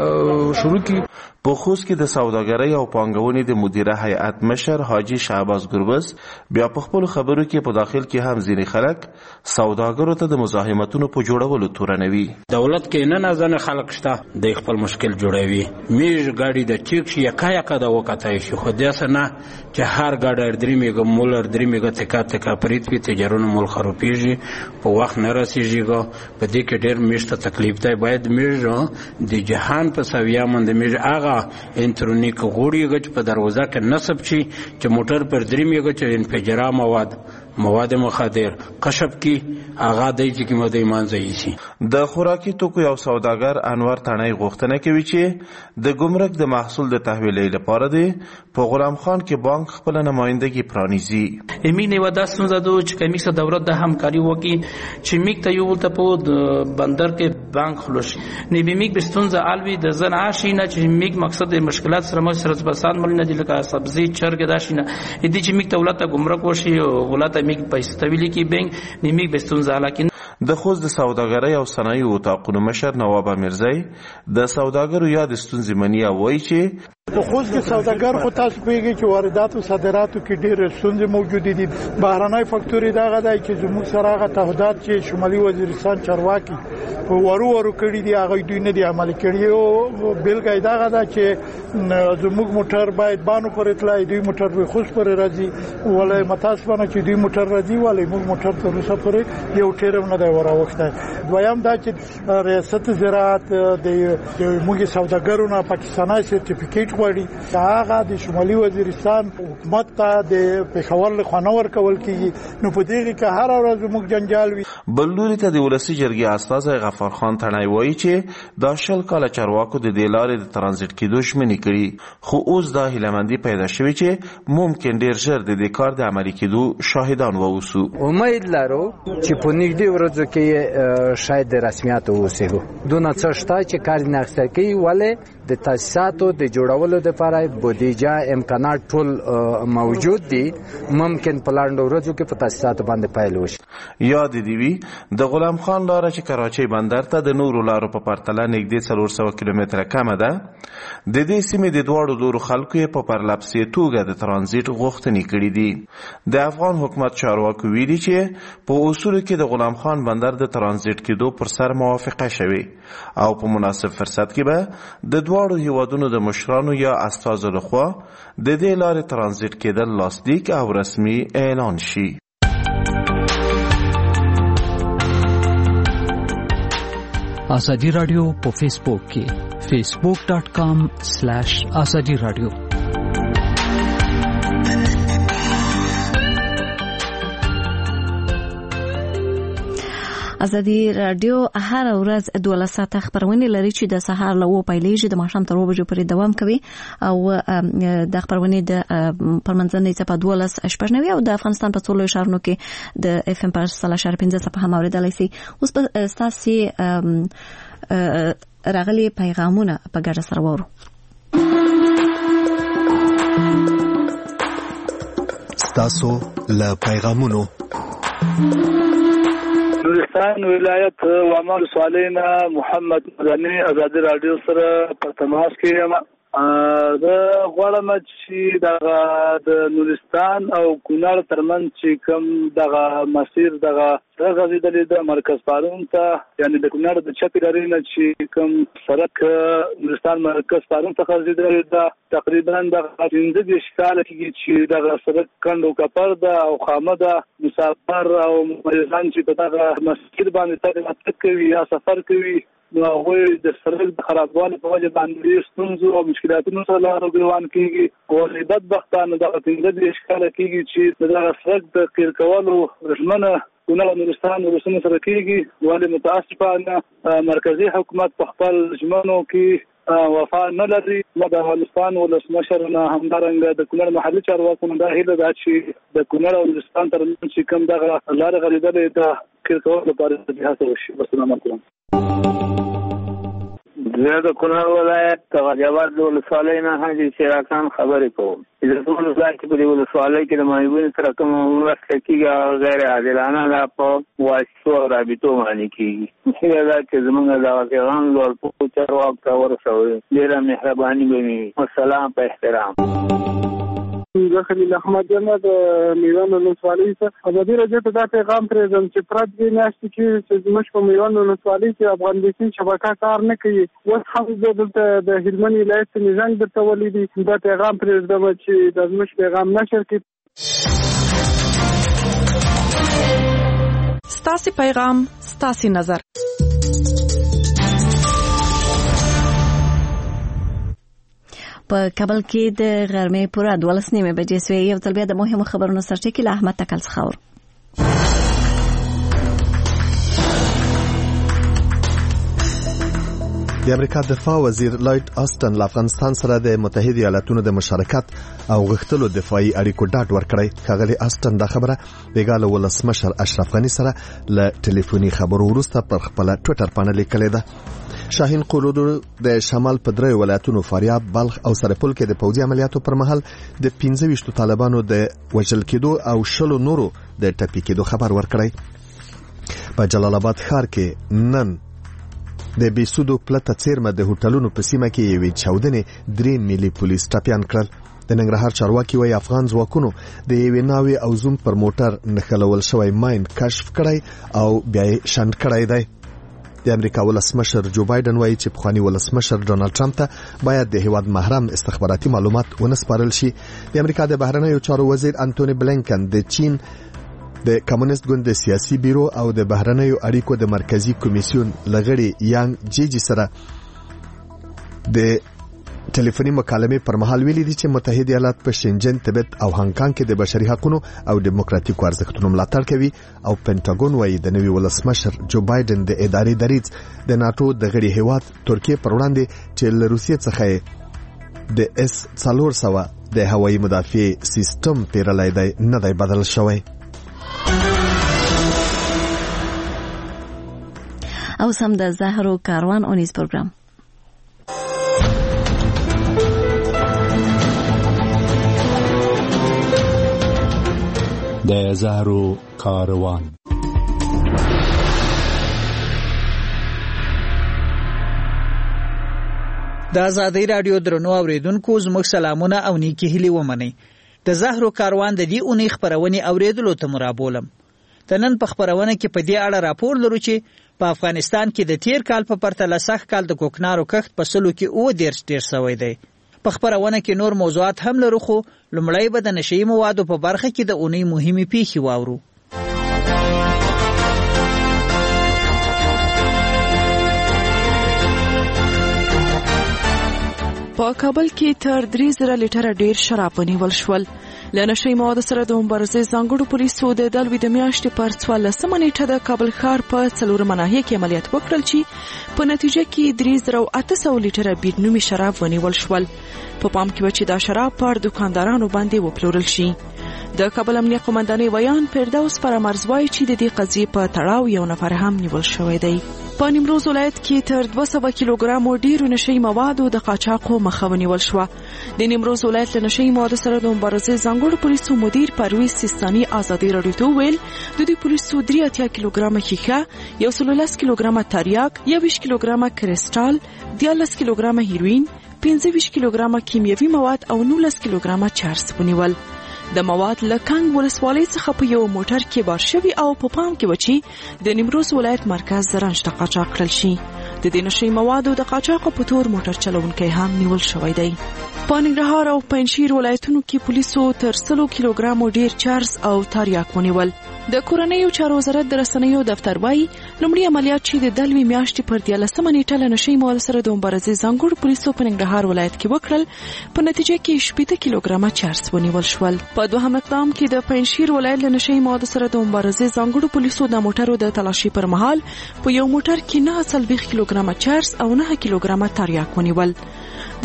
شروع کړي. په خوست کې د سوداګرۍ او پانګونې د مدیره هیئت مشر حاجی شعباز ګربز بیا په خپل خبرو کې په داخل کې هم ځینې خلک سوداګرو ته د مزاحمتونو په جوړولو تورنوي. دولت کې نه نازنه خلک شته د خپل مشکل جوړوي. میج ګاډي د ټیک شي یکا یکا د وکټای شي، خو داسه نه چې هر ګاډي درې میګه مولر درې میګه تکا تکا پریت په تجارونو مول خروپیږي په وخت نه رسیږي. په دې کې ډېر میشته تکلیف دی. باید میج د جهان په سویا مند میج هغه الکترونیک غوړي غچ په دروازه کې نصب شي چې موټر پر درې میګه چې انفجارا مواد مواد مخدر کشف کی آغا دی چې کومه د ایمان ځای شي. د خوراکي توکو یو سوداګر انور تڼۍ غوښتنه کوي چې د ګمرک د محصول د تحویلې لپاره دی په غلام خان کې بانک خپل نمائندګي پرانیزي. امینه و داستون زادو چې کمیک سره دولت د همکاري وکي چې میک ته یو ته په بندر کې بانک خلوش نه به میک بستون ز الوی د زن عاشینه چې میک مقصد مشکلات سره مو سره بسان مل نه دي لکه سبزی چرګ داشینه دي چې میک دولت ګمرک وشي او ولات میک پیسې تویل کی بنک نیمه بستون زالا کې. د خوست د سوداګرۍ او صنایعو اتاقونو مشر نواب امیرزی د سوداګرو یاد ستونزې مني او وایي چې د خوست کې سوداګر خو تاسو پیږي چې واردات او صادراتو کې ډېر ستونزې موجود دي. بهرنۍ فاکتوري دغه دی چې زموږ سره هغه تعهدات چې شمالي وزیرستان چارواکي ورو ورو کړی دي هغه دوی نه دي عملي کړی. او بلګای دغه دا چې زموږ موټر باید بانو پر اطلاع دوی موټر به خوست پر راځي ولې متاسفانه چې دوی موټر راځي ولې موږ موټر تر اوسه پورې یو ټیرم نه دی وراوخته. دویم دا چې ریاست زراعت د موږ سوداګرو نه پاکستاني سرټیفیکیټ غواړي هغه د شمالي وزیرستان حکومت ته د پېښور له خوا نه ورکول کیږي. نو په دې کې هر ورځ موږ جنجال وي. بل لوري ته د ولسي جرګې استازی غفار خان تڼۍ وایي چې دا شل کاله چارواکو د دې لارې د ترانزیت کېدو ژمنې کړي، خو اوس دا هیلهمندي پیدا شوې چې ممکن ډېر ژر د دې کار د عملي کېدو شاهدان واوسو. امید لرو چې په نږدې ورځو کې شاید د رسمیت اوسېږو. دونه څه شته چې کار نه اخیستل کوي ولې د تاسیساتو د جوړولو لپاره بودیجه امکانات ټول موجود دي. ممکن په لاندې ورځو کې په تاسیساتو باندې پیل وشي. یاد دی وی د غلام خان لاره چې کراچۍ بندر ته د نورو لارو په پرتله نږدې څلور سوه کیلومتره کمه ده. د دې سیمې د دواړو لورو خلکو یې په پرلپسې توګه د ترانزیت غوښتنې کړې دي. د افغان حکومت چارواکو ویلي چې په اصولو کې د غلام خان بندر د ترانزیت کېدو پر سر موافقه شوې او په مناسب فرصت کې به د دواړو هیوادونو د مشرانو یا استازو لخوا د دې لارې ترانزیت کېدل لاسلیک او رسمي اعلان شي. آزادی رادیو په فیسبوک کې فیسبوک ډاٹ کام سلیش آزادی رادیو. ازادي رادیو هر ورځ دوه ساعته خبرونه لري چې د سهار له و پیلېږي د ماښام تر و بجو پورې دوام کوي او د خبرونه د پرمنځنۍ څخه دوه شپږ نوي او د افغانستان په ټولو ښارونو کې د اف ام پر سلا شهر پنځه څخه هم اوریدلای شي. اوس په ستاسي راغلي پیغامونه په ګډه سره وورو. ستاسو له پیغامونو نورستان ولایت وامل سوالینا محمد مدنی آزادی رادیو سره په تماس کې یم. دا غواړم چې د نورستان او کونړ ترمنځ چې کوم دغه مسیر دغه غځېدلی د مرکز پارون ته یعنې د کونړ د چپې لارې نه چې کوم سړک نورستان مرکز پارون ته غځېدلی ده تقریبا دغه پنځه دېرش کاله کېږي چې دغه سړک کنډ او کپر ده او خامه ده. مسافر او مریضان چې په دغه مسیر باندې تګ راتګ کوي یا سفر کوي نو هغوی د سړک د خرابوالي په وجه باندې ډېر ستونزو او مشکلاتونو سره لاره ګروان کېږي. او بدبختانه دغه پنځه دېرش کاله کېږي چې د دغه سړک د قیر کولو ژمنه کونړ او نورستان ولسونو سره کېږي. ولې متاسفانه مرکزي حکومت په خپل ژمنو کې وفا نه لري. نو د افغانستان ولسمشر نه همدارنګه د کونړ محلي چارواکو نه دا هیله ده چې د کونړ او نورستان ترمنځ چې کوم دغه لاره غځېدلې ده قیر کولو لپاره هڅه وشي. والسلام علیکم. زه د کونړ ولایت غازیاباد ولسوالۍ نه حاجي شیراخان خبرې کوم. د ټول ځای چې په دې ولسوالۍ کې د مایوبین سره کوم مرسته کېږي هغه غیر عادلانه ده، په واسطو او رابطو باندې کېږي. هیله ده چې زموږ دغه پیغام لوړپوړو چارواکو ته ورسوي. ډېره مهرباني به وي. والسلام په احترام. زه خلیل احمد یم د میوند ولسوالۍ څخه. ازادي راډیو ته دا پیغام پرېږدم چې پرد دې میاشتې کې چې زموږ په میوند ولسوالۍ کې افغان بیسین شبکه کار نه کوي. اوس هم زه دلته د هلمند ولایت څخه زنګ درته ولیدی. دا پیغام پرېږدم چې د زموږ پیغام نشر کړي. ستاسې پیغام ستاسې نظر. په کابل کې د غرمې پوره دولس نیمې بجې سوې. یو ځل بیا د مهمو خبرونو سرټکی له احمد تکل څخه اورو. د امریکا دفاع وزیر لایټ آستن له افغانستان سره د متحده ایالاتونو د مشارکت او غښتلو دفاعي اړیکو ډاډ ورکړی. ښاغلي آستن دا خبره بیګاله ولسمشر اشرف غني سره له ټلیفوني خبرو وروسته پر خپل ټوئیټر باندې لیکلې ده. شاهین قولودو د شمال په درې ولایتونو فاریاب، بلخ او سرپل کې د پوځي عملیاتو پر مهال د پنځه ویشت طالبانو د وژل کېدو او شلو نورو د ټپي کېدو خبر ورکړی. په جلال آباد ښار کې نن د بیسودو پلته څیرمه د هوټلونو په سیمه کې یوې چاودنې درې ملي پولیس ټپیان کړل. د ننګرهار چارواکي وايي افغان ځواکونو د یوې ناوې او زوم پر موټر نښلول شوی ماین کشف کړی او بیا یې شنډ کړی دی. د امریکا ولسمشر جو بایدن وایي چې پخوانی ولسمشر ډونالد ټرمپ ته باید د هیواد محرم استخباراتي معلومات ونسپارل شي. د امریکا د بهرنیو چارو وزیر انټونی بلینکن د چین د کمونیست ګوند د سیاسي بیرو او د بهرنیو اړیکو د مرکزی کمیسیون لغړي یانګ جیجی سره د ټلیفوني مکالمې پر مهال ویلي دي چې متحده ایالات په شنجن، تبت او هانګ کانګ کې د بشري حقوقو او دیموکراتیکو ارزښتونو ملاتړ کوي. او پینټاګون وايي د نوي ولسمشر جو بایدن د ادارې دریځ د ناتو د غړي هیواد ترکیه پر وړاندې چې له روسیې څخه د اس څلور سوه د هوایي مدافع سیستم پیرلای دی نه دی بدل شوی. او سم د زهرو کاروان اونیز پروګرام. د زهرو کاروان. د آزادۍ رادیو درنو اوریدونکو زموږ سلامونه او نیکی هیلې ومنئ. د زهرو کاروان د دې اونۍ خبرونې اوریدلو ته مرابولم. د نن په خبرونه کې په دې اړه راپور لرو چې په افغانستان کې د تیر کال په پرتله سخت کال د کوکنارو کښت په سلو کې اوه دېرش ډېر شوی دی. په خبرونه کې نور موضوعات هم لرو، خو لومړی به د نشئی موادو په برخه کې د اونۍ مهمې پیښې واورو. په کابل کې تر درې زره لیټره ډیر شراب ونیول شول. له نشئی موادو سره د مبارزې ځانګړو پولیسو د دلوي د میاشتې پر څوارلسمه نیټه د کابل ښار په څلورمه ناحیه کې عملیات وکړل چې په نتیجه کې درې زره او اته سوه لیټره بیر نومي شراب ونیول شول. په پام کې و چې دا شراب پر دکاندارانو باندې وپلورل شي. د کابل امنیه قومندانۍ ویان فردوس فرامرز وایي چې د دې قضیې په تړاو یو نفر هم نیول شوی دی. په نیمروز ولایت کې تر دوه سوه کیلوګرامو ډیرو نشئی موادو د قاچاقو مخه ونیول شوه. د نیمروز ولایت له نشئی موادو سره د مبارزې ځانګړو پولیسو مدیر پرویز سیستاني آزادۍ راډیو ته وویل د دوی پولیسو درې اتیا کیلوګرامه ښیښه، یو سل لس کیلوګرامه تریاک، یوویشت کیلوګرامه کرسټال، دیارلس کیلوګرامه هیروین، پنځه ویشت کیلوګرامه کیمیاوي مواد او نولس کیلوګرامه چرس ونیول. د مواد له کنګ ولسوالۍ څخه په یو موټر کې بار شوي او په پام کې و چې د نیمروز ولایت مرکز زرنج ته قاچاق کړل شي. د دې نشئی موادو د قاچاقو په تور موټر چلونکی هم نیول شوی دی. په ننګرهار او پنجشیر ولایتونو کې پولیسو تر سلو کیلوګرامو ډیر چرس او تریاک ونیول. د کورنیو چارو وزارت د رسنیو دفتر وایي لومړی عملیات چې د دلوي میاشتې پر دیارلسمه نیټه له نشئی موادو سره د مبارزې ځانګړو پولیسو په ننګرهار ولایت کې وکړل، په نتیجه کې شپېته کیلوګرامه چرس ونیول شول. په دوهم اقدام کې د پنجشیر ولایت له نشئی موادو سره د مبارزې ځانګړو پولیسو د موټرو د تلاشي پر مهال په یو موټر کې نه څلوېښت کیلوګرامه چرس او نه کیلوګرامه تریاک ونیول. د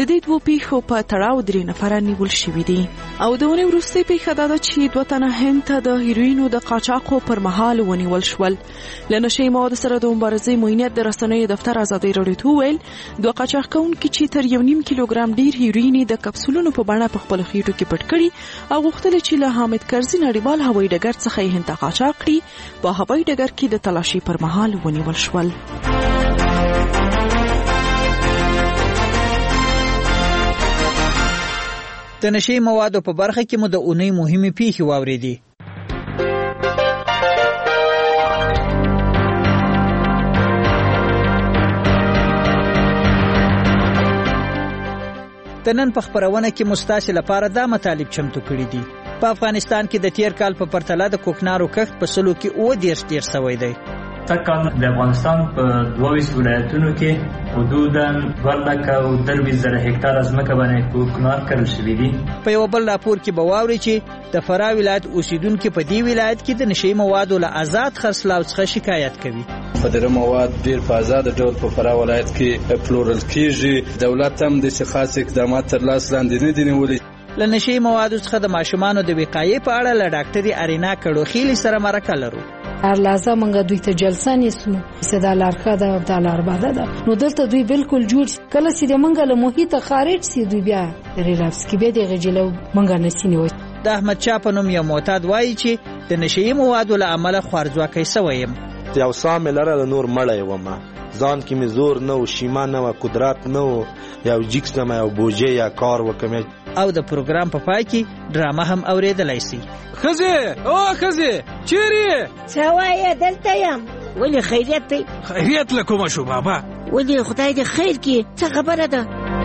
د دې دوه پیښو په تړاو درې نفره نیول شوي دي. او د ونې وروستۍ پیښه دا ده چې دوه تنه هند ته د هیروینو د قاچاقو پر مهال ونیول شول. له نشهیي موادو سره د مبارزې معینیت د رسنیو دفتر ازادي راډیو ته وویل دوه قاچاق کوونکي چې تر یو نیم کیلوګرام ډیر هیروین د کپسولونو په بڼه په خپل خېټو کې پټ کړي او غوښتل چې له حامد کرزي نړیوال هوایي ډګر څخه یې هند ته قاچاق کړي. په هوایي ډګر کې د تلاشي پر مهال ونیول شول. د نشهیي موادو په برخه کې مو د اونۍ مهمې پیښې واورېدې. د نن په خپرونه کې مو ستاسې لپاره دا مطالب چمتو کړي دي. په افغانستان کې د تیر کال په پرتله د کوکنارو کښت په سلو کې اووه دېرش ډېر سوی دی. تکان د افغانستان په دوه ویشت ولایتونو کې حدوداً دوه لکه او درویشت زره هکتاره ځمکه باندې کوکنار کرل شوي دي. په یو بل راپور کې به واورئ چې د فراه ولایت اوسیدونکي په دې ولایت کې د نشهیي موادو له آزاد خرڅلاو څخه شکایت کوي. مخدره مواد ډیر په آزاد ډول په فراه ولایت کې پلورل کیږي. دولت هم د خاص اقدامات تر لاس لاندې نه دي نیولي. له نشهیي موادو څخه د ماشومانو د وقایې په اړه له ډاکټري ارینا کړوخیلي سره مرکه لرو. هر لحظه مونږ دوی ته جلسه نیسو چې دا لارښه ده او دا لار باده ده. نو دلته دوی بالکل جوړ کله چې د مونږ له محیطه خارج سي دوی بیا ریلاکس کې به د غجلو مونږ نسینی وي. د احمد شاه په نوم یو معتاد وایي چې د نشهیي موادو له امله خوارځواکی سوی یم. یو سا مې لرله نور مړی ومه ځان کې مې زور نه و شیما نه و قدرت نه و یو جیکس نه یو بوجې یا کار وکم. او د پروګرام په پای کې ډرامه هم اوریدلای شي. خزه او خزه چیرې څه وایې؟ دلته یم. ولې خیریت دی؟ خیریت له کومه شو بابا؟ ولې خدای دې خیر کړي. څه خبره ده؟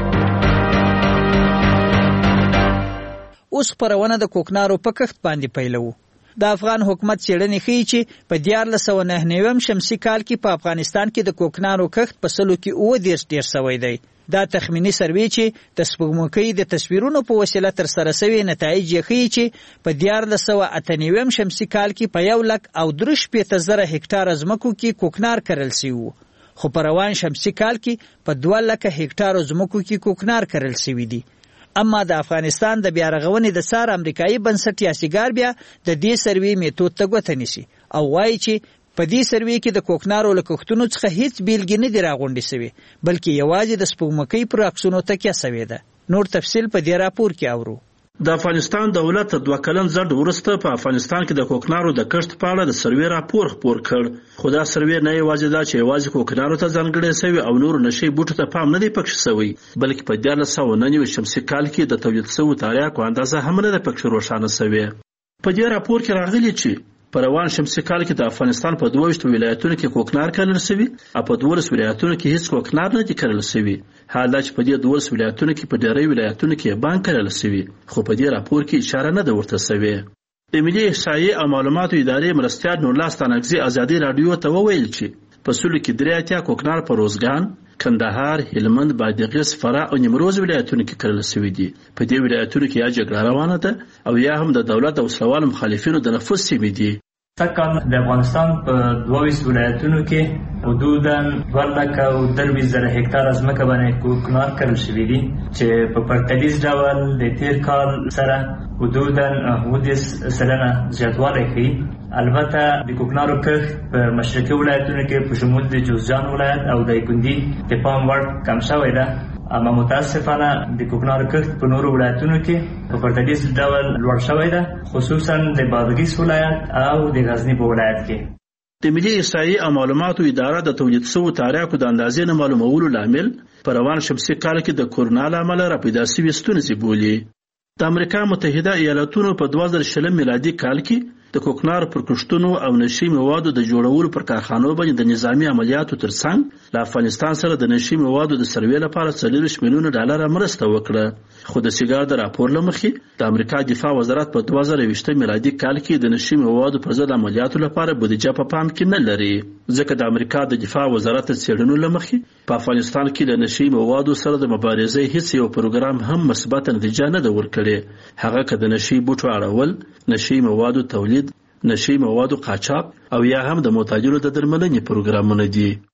اوس خپرونه د کوکنارو په کښت باندې پیلوو. د افغان حکومت څېړنې ښیي چې په دیارلس سوه نهه نویم شمسي کال کې په افغانستان کې د کوکنارو کښت په سلو کې اووه دېرش ډېر سوی دی. دا تخمینی سروې چې د سپوږمکۍ د تصویرونو په وسیله ترسره شوي نتایج یې ښیي چې په دیارلس سوه اته نویم شمسي کال کې په یو لک او درې شپېته زره هکټاره ځمکو کې کوکنار کرل شوي وو، خو په روان شمسي کال کې په دوه لکه هکټارو ځمکو کې کوکنار کرل شوي دي. اما د افغانستان د بیا رغونې د سار امریکایي بنسټ یاسیګار بیا د دې سروې میتود ته ګوته نیسي او وایي چې په دې سروې کې د کوکنارو له کښتونو څخه هیڅ بیلګې نه دي راغونډې شوې بلکې یوازې د سپوږمکۍ پر عکسونو تکیه شوې ده. نور تفصیل په دې راپور کې اورو. د افغانستان دولت تر دوه کلن ځنډ وروسته په افغانستان کې د کوکنارو د کښت په اړه د سروې راپور خپور کړ، خو دا سروې نه یوازې دا چې یوازې کوکنارو ته ځانګړې شوې او نورو نشهیي بوټو ته پام نه دی پکښې شوی، بلکې په دیارلس سوه نهه نوي شمسي کال کې د تولید شویو تریاکو اندازه هم نه ده پکښې روښانه شوې. په دې راپور کې راغلي چې په روان شمسي کال کې د افغانستان په دوه ویشت ولایتونو کې کوکنار کرل شوي او په دولس ولایتونو کې هیڅ کوکنار نه دي کرل شوي. حال دا چې په دې دولس ولایتونو کې په ډېری ولایتونو کې بانک کرل شوي، خو په دې راپور کې اشاره نه ده ورته شوې. د ملي احصایې او معلوماتو ادارې مرستیال نورلا ستانکزي ازادي راډیو ته وویل چې په سلو کې درې اتیا کوکنار په روزګان، کندهار، هلمند، بادغیس، فراه او نیمروز ولایتونو کې کرل شوي دي. په دې ولایتونو کې یا جګړه روانه ده او یا هم د دولت او وسلوالو مخالفینو د نفوذ سیمې دي. تکان د افغانستان په دوه ویشت ولایتونو کې حدوداً دوه لکه او درویشت زره هکټاره ځمکه باندې کوکنار کرل شوي دي چې په پرتلیز ډول د تیر کال سره حدوداً اووه دېرش سلنه زیاتوالی ښیي. البته د کوکنارو کښت په مشرقي ولایتونو کې په شمول د جوزجان ولایت او دایکنډي د پام وړ کم شوی ده، اما متاسفانه د کوکنارو کښت په نورو ولایتونو کې په پرتلیز ډول لوړ شوی ده، خصوصا د بادغیس ولایت او د غزني په ولایت کې. د ملي احصایې او معلوماتو اداره د تولید شویو تریاکو د اندازې نه معلومولو لامل په روان شمسي کال کې د کورونا له امله راپیدا شوې ستونزې بولي. د امریکا متحده ایالاتونو په دوه زره شلم میلادي کال کې د کوکنارو پر کښتونو او نشهیي موادو د جوړولو پر کارخانو باندې د نظامي عملیاتو ترڅنګ له افغانستان سره د نشهیي موادو د سروې لپاره څلوېښت میلیونه ډالره مرسته وکړه، خو د سیګار د راپور له مخې د امریکا دفاع وزارت په دوه زره ویشتم میلادي کال کې د نشهیي موادو پر ضد عملیاتو لپاره بودیجه په پام کې نه لري، ځکه د امریکا د دفاع وزارت د څېړنو له مخې په افغانستان کې د نشهیي موادو سره د مبارزې هیڅ یو پروګرام هم مثبت نتیجه نه ده ورکړې، هغه که د نشهیي بوټو اړول، نشهیي موادو تولید، نشهیي موادو قاچاق او یا هم د معتادینو د درملنې پروګرامونه دي.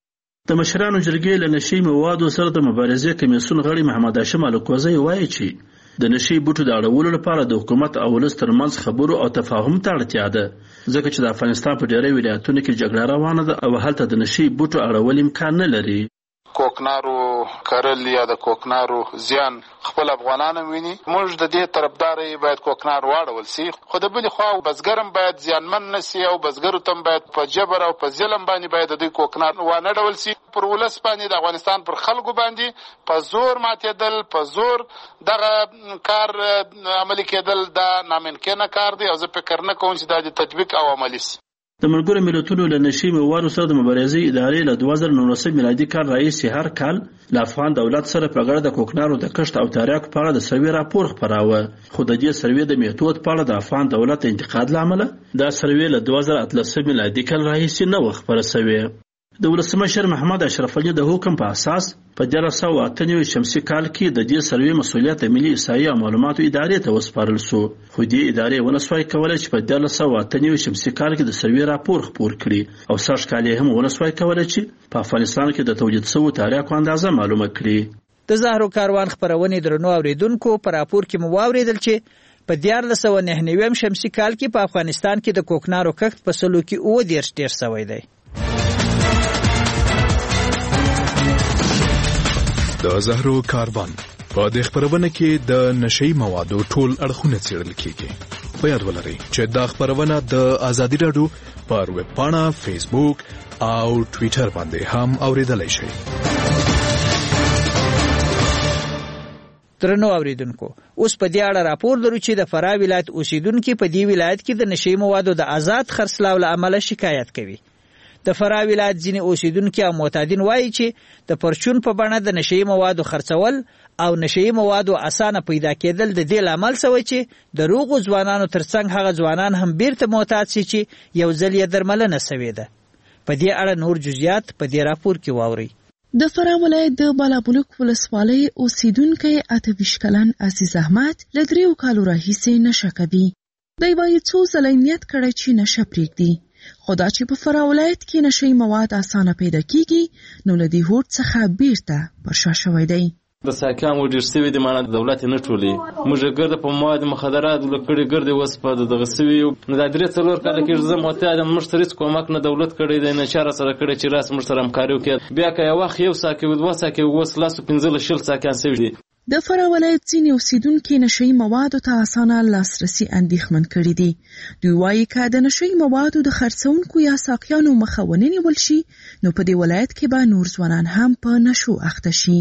د مشرانو جرګې له نشي موادو سره د مبارزې کمیسیون غړي محمد هاشم الکوزی وایي چې د نشي بوټو د اړولو لپاره د حکومت او ولس ترمنځ خبرو او تفاهم ته اړتیا ده، ځکه چې د افغانستان په ډېری ولایتونو کې جګړه روانه ده او هلته د نشي بوټو اړول امکان نه لري. کوکنارو کرل یا د کوکنارو زیان خپل افغانان ویني. موږ د دې طرفداري باید کوکنار واړول سي، خو د بل خو بزګرم باید زیانمن نشي او بزګرو تم باید په جبر او په ظلم باندې باید د کوکنار وانه ډول سي. پر ولس باندې د افغانستان پر خلکو باندې په زور ماتېدل، په زور دغه کار عملي کېدل دا ناممکنه کار دی او زه فکر نه کوم چې دا د تطبیق او عملي سي. د ملګرو ملتونو له نشي موادو سره د مبارزې ادارې له دوه زره نولسم میلادي کال راهیسې هر کال له افغان دولت سره په ګډه د کوکنارو د کښت او تاریاکو په اړه د سروې راپور خپراوه، خو د دې سروې د میتود په اړه د افغان دولت د انتقاد له امله دا سروې له دوه زره اتلسم میلادي کال راهیسې نه وه خپره سوې. د ولسمشر محمد اشرف علي د حکم په اساس په دیارلس سوه اته نوي شمسي کال کې د دې سروې مسؤلیت د ملي احصایې او معلوماتو ادارې ته وسپارل سو، خو دې ادارې ونه سوای کولی چې په دیارلس سوه اته نوي شمسي کال کې د سروې راپور خپور کړي او سږ کال یې هم ونه سوای کولی چې په افغانستان کې د تولید شوو تاریاکو اندازه معلومه کړي. د زهرو کاروان خپرونې درنو اوریدونکو په راپور کې مو واورېدل چې په دیارلس سوه نهه نوي شمسي کال کې په افغانستان کې د کوکنارو کښت په سلو کې اووه دېرش ډېر سوی دی. د زهرو کاروان په دې خبرونه کې د نشي موادو ټول اړخونه څېړل کیږي. په یاد ولرئ چې دا خبرونه د ازادي راډیو پر ویب پاڼه، فیسبوک او ټوئیټر باندې هم اوریدلای شئ. درنو اوریدونکو، اوس په دې اړه راپور لرو چې د فراه ولایت اوسیدونکو په دې ولایت کې د نشي موادو د آزاد خرڅلاو له امله شکایت کوي. د فراه ولایت ځینې اوسیدونکو او معتادین وایي چې د پرچون په بڼه د نشي موادو خرڅول او نشي موادو اسانه پیدا کېدل د دې لامل شوی چې د روغو ځوانانو ترڅنګ هغه ځوانان هم بیرته معتاد شي چې یو ځل یې درملنه شوې ده. په دې اړه نور جزئیات په دې راپور کې واورئ. د فراه ولایت د بالابلوک ولسوالۍ اوسیدونکی اته ویشت کلن عزیز احمد له دریو کالو راهیسې نشه کوي. دی وایي څو ځله نیت کړی چې نشه پرېږدي، خو دا چې په فراه ولایت کې نشي مواد اسانه پیدا کیږي نو له دې هوډ څخه بیرته پر شا شوی دی. د ساکام ډېر سوي دي، معنی دولت نه ټولي موږ ګرده په مواد مخدرات لکړي ګرده وس په دغه سوي نو د درې څلور کال کې زه معتاد مشترک کومک نه دولت کړی دی نه چاره سره کړی چې راس مشترک همکاري وکړي. بیا که یو وخت یو ساکي ود وساکي وس لاسو پنځه شل ساکان سوي دي. د فراه ولایت ځینې اوسیدونکي نشي موادو ته اسانه لاسرسي اندېښمن کړي دي. دوی وایي که د نشي موادو د خرڅونکو یا ساقیانو مخه ونه نیول شي نو په دې ولایت کې به نور ځوانان هم په نشو اخته شي.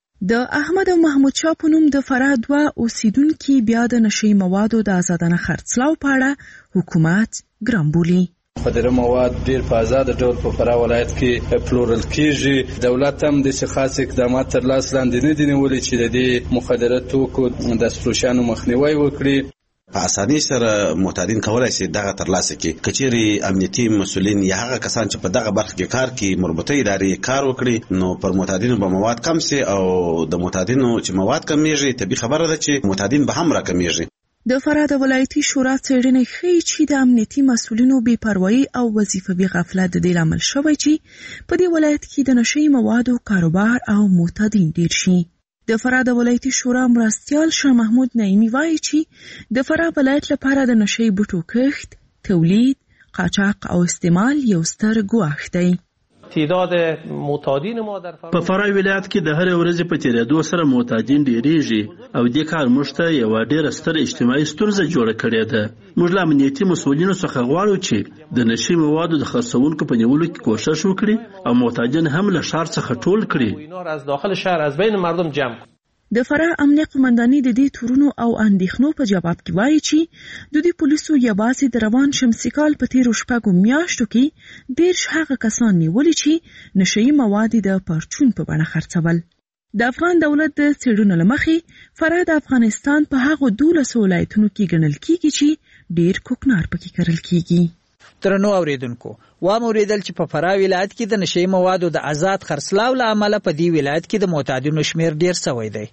د احمد او محمود شاه په نوم د فراه دوه اوسیدونکي بیا د نشي موادو د آزادانه خرڅلاو په اړه حکومت ګران بولي. مخدره مواد ډیر په آزاد ډول په فراه ولایت کې پلورل کیږي. دولت هم د خاص اقدامات تر لاس لاندې نه دي نیولي چې د دې مخدره توکو د فروشانو مخنیوي وکړي. په اسانۍ سره معتادین کولای شي دغه ترلاسه کړي. کچېرې امنیتي مسؤلین یا هغه کسان چې په دغه برخه کې کار کوي مربوطه ادارې کار وکړي نو پر معتادینو به مواد کم سي او د معتادینو چې مواد کمیږي طبیعي خبره ده چې معتادین به هم راکمیږي. د فراه د ولایتي شورا څېړنې ښیي چې د امنیتي مسؤلینو بې پروایي او وظیفوي غفلت د دې لامل شوی چې په دې ولایت کې د نشي موادو کاروبار او معتادین ډیر شي. د فراه د ولایتي شورا مرستیال شاه محمود نعیمي وایي چې د فراه ولایت لپاره د نشي بوټو کښت، تولید، قاچاق او استعمال یو ستر ګواښ دی. تعداد معتادین ما در په فراه ولایت کې د هرې ورځې په تیریدو سره معتادین ډیریږي او دې کار موږ ته یوه ډېره ستره اجتماعي ستونزه جوړه کړې ده. موږ له امنیتي مسؤلینو څخه غواړو چې د نشي موادو د خرڅونکو په نیولو کې کوښښ وکړي او معتادین هم له ښار څخه ټول کړي. اینا را از داخل شهر از بین مردم جمع. د فراه امنیه قمنداني د دې تورونو او اندېښنو په جواب کې وایي چې د دې پولیسو یوازې د روان شمسي کال په تیرو شپږو میاشتو کې دېرش هغه کسان نیولي چې نشهیي مواد د پرچون په بڼه خرڅول. د افغان دولت د څېړنو له مخې فراه د افغانستان په هغو دولسو ولایتونو کې ګڼل کیږي چې ډېر کوکنار پکې کرل کیږي. درنو اوریدونکو، وام اوریدل چې په فراه ولایت کې د نشهیي موادو د آزاد خرڅلاو له امله په دې ولایت کې د معتادینو شمیر ډېر سوی دی.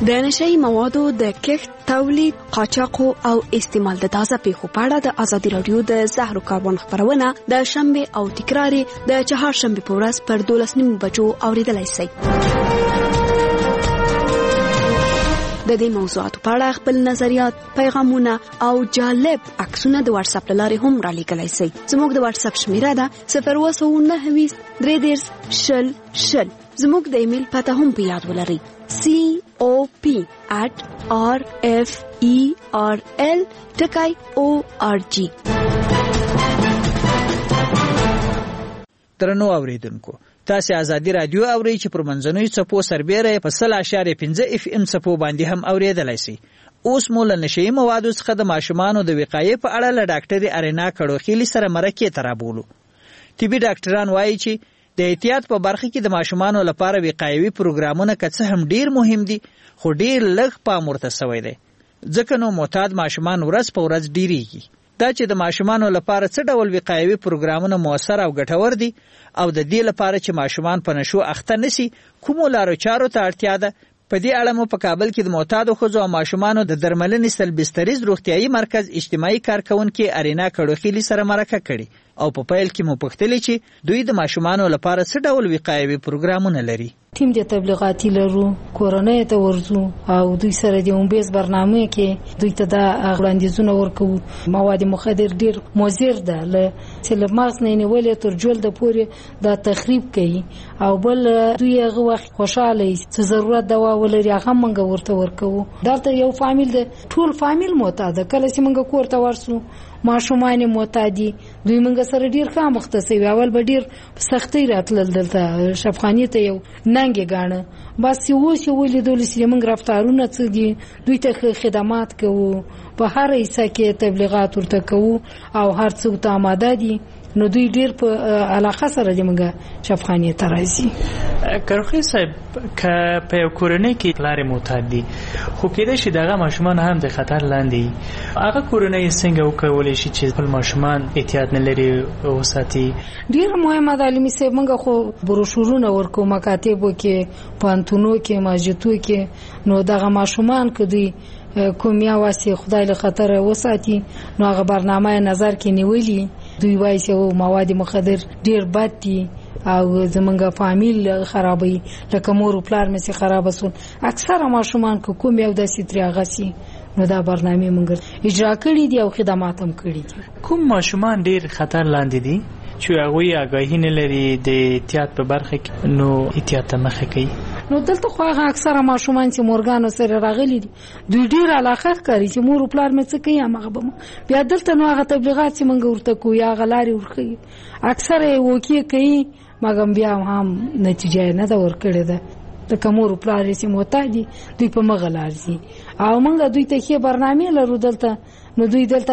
د نشئی موادو د کښت، تولید، قاچاق او استعمال د تازه پیښو په اړه د ازادي رادیو د زهرو کاربن خبرونه د شنبه او تکرار د چهارشنبه په ورځ پر دولس نیم بجو اوریدلای شئ. د دې موضوعاتو په اړه خپل نظریات، پیغامونه او جالب عکسونه د واتس اپ لارې هم را لیږلی شئ. زموږ د واتس اپ شمیره ده صفر اووه سوه نهه ویشت درې دېرش شل شل. زموږ د ایمیل پته هم په یاد ولرئ: سی او پی at r f e r l ټکی او ار جی. درنو اوریدونکو، تاسو ازادي رادیو اورئ چې پر منځنوي څپو سربېره په سل اشاریه پنځه اف ام څپو باندې هم اوریدلای شئ. اوس مو له نشئی موادو څخه د ماشومانو د وقایې په اړه له ډاکټري ارینا کړوخیلي سره مرکه ترابولو. طبي ډاکټران وایي چې د احتیاط په برخه کې د ماشومانو لپاره وقایوي پروګرامونه که څه هم ډیر مهم دي، خو ډیر لږ پام ورته شوی دی. ځکه نو معتاد ماشومان ورځ په ورځ ډیریږي. دا چې د ماشومانو لپاره څه ډول وقایوي پروګرامونه موثر او ګټور دي او د دې لپاره چې ماشومان په نشو اخته نشي، کومو لارو چارو ته اړتیا ده، په دې اړه مو په کابل کې د معتادو ښځو او ماشومانو د درملنې سلبستریز روغتیايي مرکز اجتماعي کارکونکي ارینا کړوخیلي سره مرکه کړې او په پیل کې مو پوښتلې چې دوی د ماشومانو لپاره څه ډول وقایوي پروګرامونه لري. ټیم د تبلیغاتي لرو، کورنۍ ته ورځو او دوی سره د اومبیز برنامه کې دوی ته د وړاندیزونه ورکوو. مواد مخدر ډیر مضر ده، له چې له مغز نه نیولې تر جلد پورې دا تخریب کوي او بل دوی هغه وخت خوشاله چې ضرورت دوا ولري هغه موږ ورته ورکوو. دلته یو فامیل ده، ټول فامیل معتاد، کله چې موږ کور ته ورسو ماشومان معتادي، دوی موږ سره ډیر ښه مختصي اول به ډیر سختي راتلل، دلته شفخانی ته یو ننګ غاڼه بس یو څه ولیدل چې موږ رفتارونه څه دي، دوی ته خدمات کوو، په هر حصہ کې تبلیغات ورته کوو او هر څه ته آماده دي. نو دوی ډیر په علاقه سره د موږ شفخانی ته راځي. کارخي صاحب ک په کورنۍ کې لارې معتاد دي، خو کېدای شي دغه ماشومان هم د خطر لاندې. هغه کورنۍ څنګه وکولای شي چې خپل ماشومان احتیاط نه لري او ساتي؟ ډیر مهمه ده علمي صاحب، موږ خو بروشورونه ورکو مکاتبو کې، پانتونو کې، مسجدو کې. نو دغه ماشومان که دوی کومیا واسي خدای له خطر وساتي، نو هغه برنامه نظر کې نیولي. دوی وایي چې مواد مخدر ډیر بد دي او زمونږ فامیل خرابوي، لکه مور او پلار مې خراب سول. اکثره ماشومان که کوم یو داسې تریاغه سي، نو دا برنامه موږ اجرا کړی دي او خدمات هم کړی دي. کوم ماشومان ډیر خطر لاندې دي چې هغه آگاهی نه لري د احتیاط په برخه کې، نو احتیاط مخه کوي؟ نو دلته خو هغه اکثره ماشومان چې مورګانو سره راغلي دي، دوی ډیر علاقه کوي چې مور او پلار مې څه کوي، هغه به بیا دلته نو هغه تبلیغات چې موږ ورته کوو یا غلاري ورخي اکثره وکی کوي، مګم بیا هم نتیجه نه دا ورکړي ده. د کومور پلار یې موتادي دوی په مغلارځي او موږ دوی ته کې برنامه لرو دلته. نو دوی دلته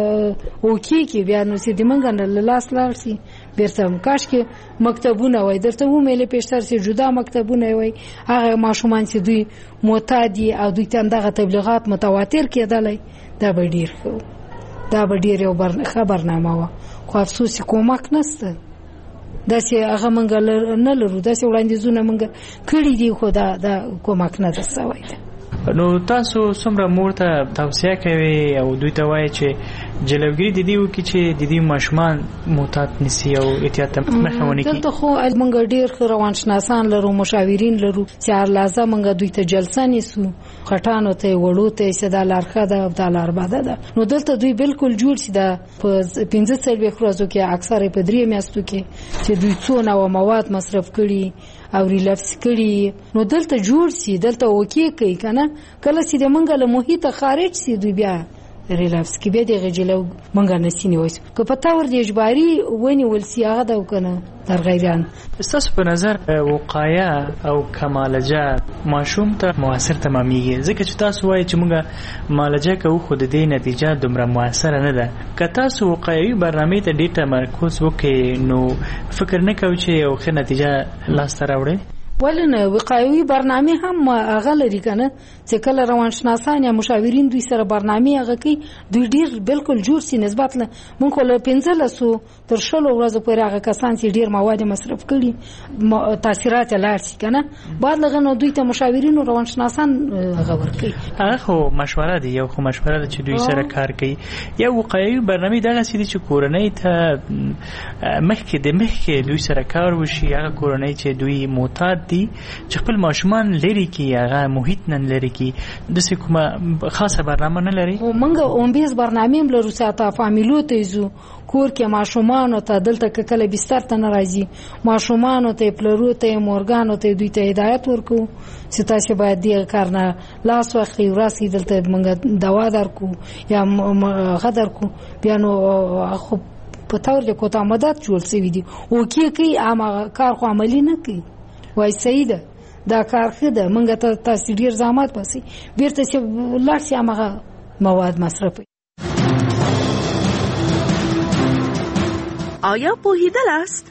اوکی کې بیا نو سي د منګ نه لاس لارسي بیرته کاش کې مکتبونه وای درته و ملي پېشتر سي جدا مکتبونه وای هغه ماشومان چې دوی معتادي او دوی ته دغه تبلیغات متواتر کېدلای دا به ډیر خو دا به ډیر یو خبرنامه و. خو افسوس کومک نشته دا چې هغه منګل نه لرو، دا چې وړاندیزونه منګ کړی دي خو دا دا کومک نه تسوي. نو تاسو څومره مور ته توصیه کوي او دوی ته وایي چې جلوګری د دې وکړي چې د دې ماشومان معتاد نسی او احتیاط مخه ونی کی؟ دلته خو موږ ډیر روانشناسان لرو، مشاورین لرو چې هر لازم موږ دوی ته جلسه نیسو، خټانو ته وړو ته صدا لارخه ده د لارباده ده. نو دلته دوی بالکل جوړ شي د پنځه سلوي خروزو کې اکثره په درې میاشتو کې چې دوی څونه و مواد مصرف کړي او ریلپس کړي، نو دلته جوړ سي دلته وکی کوي کنه. کله چې د منګل محیط خارج سي دوی بیا ریلپس کې به د غجلو منګ نه سینې وس که پتا ور دي اجباري ونی ول سی هغه دا کنه در غیران. استاسو په نظر وقایه او کمالجه ماشوم ته موثر تمامېږي؟ ځکه چې تاسو وایي چې موږ مالجه کوو خو د دې نتیجه دومره موثر نه ده. که تاسو وقایوي برنامه ته ډېر تمرکز وکړئ نو فکر نه کوئ چې یو ښه نتیجه لاسته راوړئ؟ ولنه وقایوي برنامه هم هغه لري کنه چې کله روانشناسان یا مشاورین دوی سره برنامه هغه کوي دوی ډیر بالکل جوړ سي نسبت له مونږ له پنځلسو تر شلو ورځې پورې هغه کسان چې ډیر مواد مصرف کړي تاثیرات لار شي کنه بعد لغه نو دوی ته مشاورین او روانشناسان هغه ورکوي هغه خو مشوره دی یو خو مشوره ده چې دوی سره کار کوي یو وقایوي برنامه دغه سړي چې کورنۍ ته مخکې د مخکې دوی سره کار وشي هغه کورنۍ چې دوی معتاد دي چې خپل ماشومان لري کی هغه محیط نن لري کی د څه کومه خاصه برنامه نه لري مونږ اومبیز برنامه لرو ساته فامیلو ته زو کور کې ماشومان ته دلته کله بستر ته ناراضي ماشومان ته پلرو ته مورګان ته دوی ته هدایت ورکو چې تاسو باید دې کار نه لاس واخلي وراسي دلته مونږ دوا درکو یا غدر کو بیا نو خو په تور له کوته مدد جوړ سوي دي او کې کوي عامه کار خو عملی نه کوي وای سیده دا کار خده مونږ ته تاسو ډیر زحمت پسي بیرته چې لاړ شي هغه مواد مصرف آیا پوهیدل است؟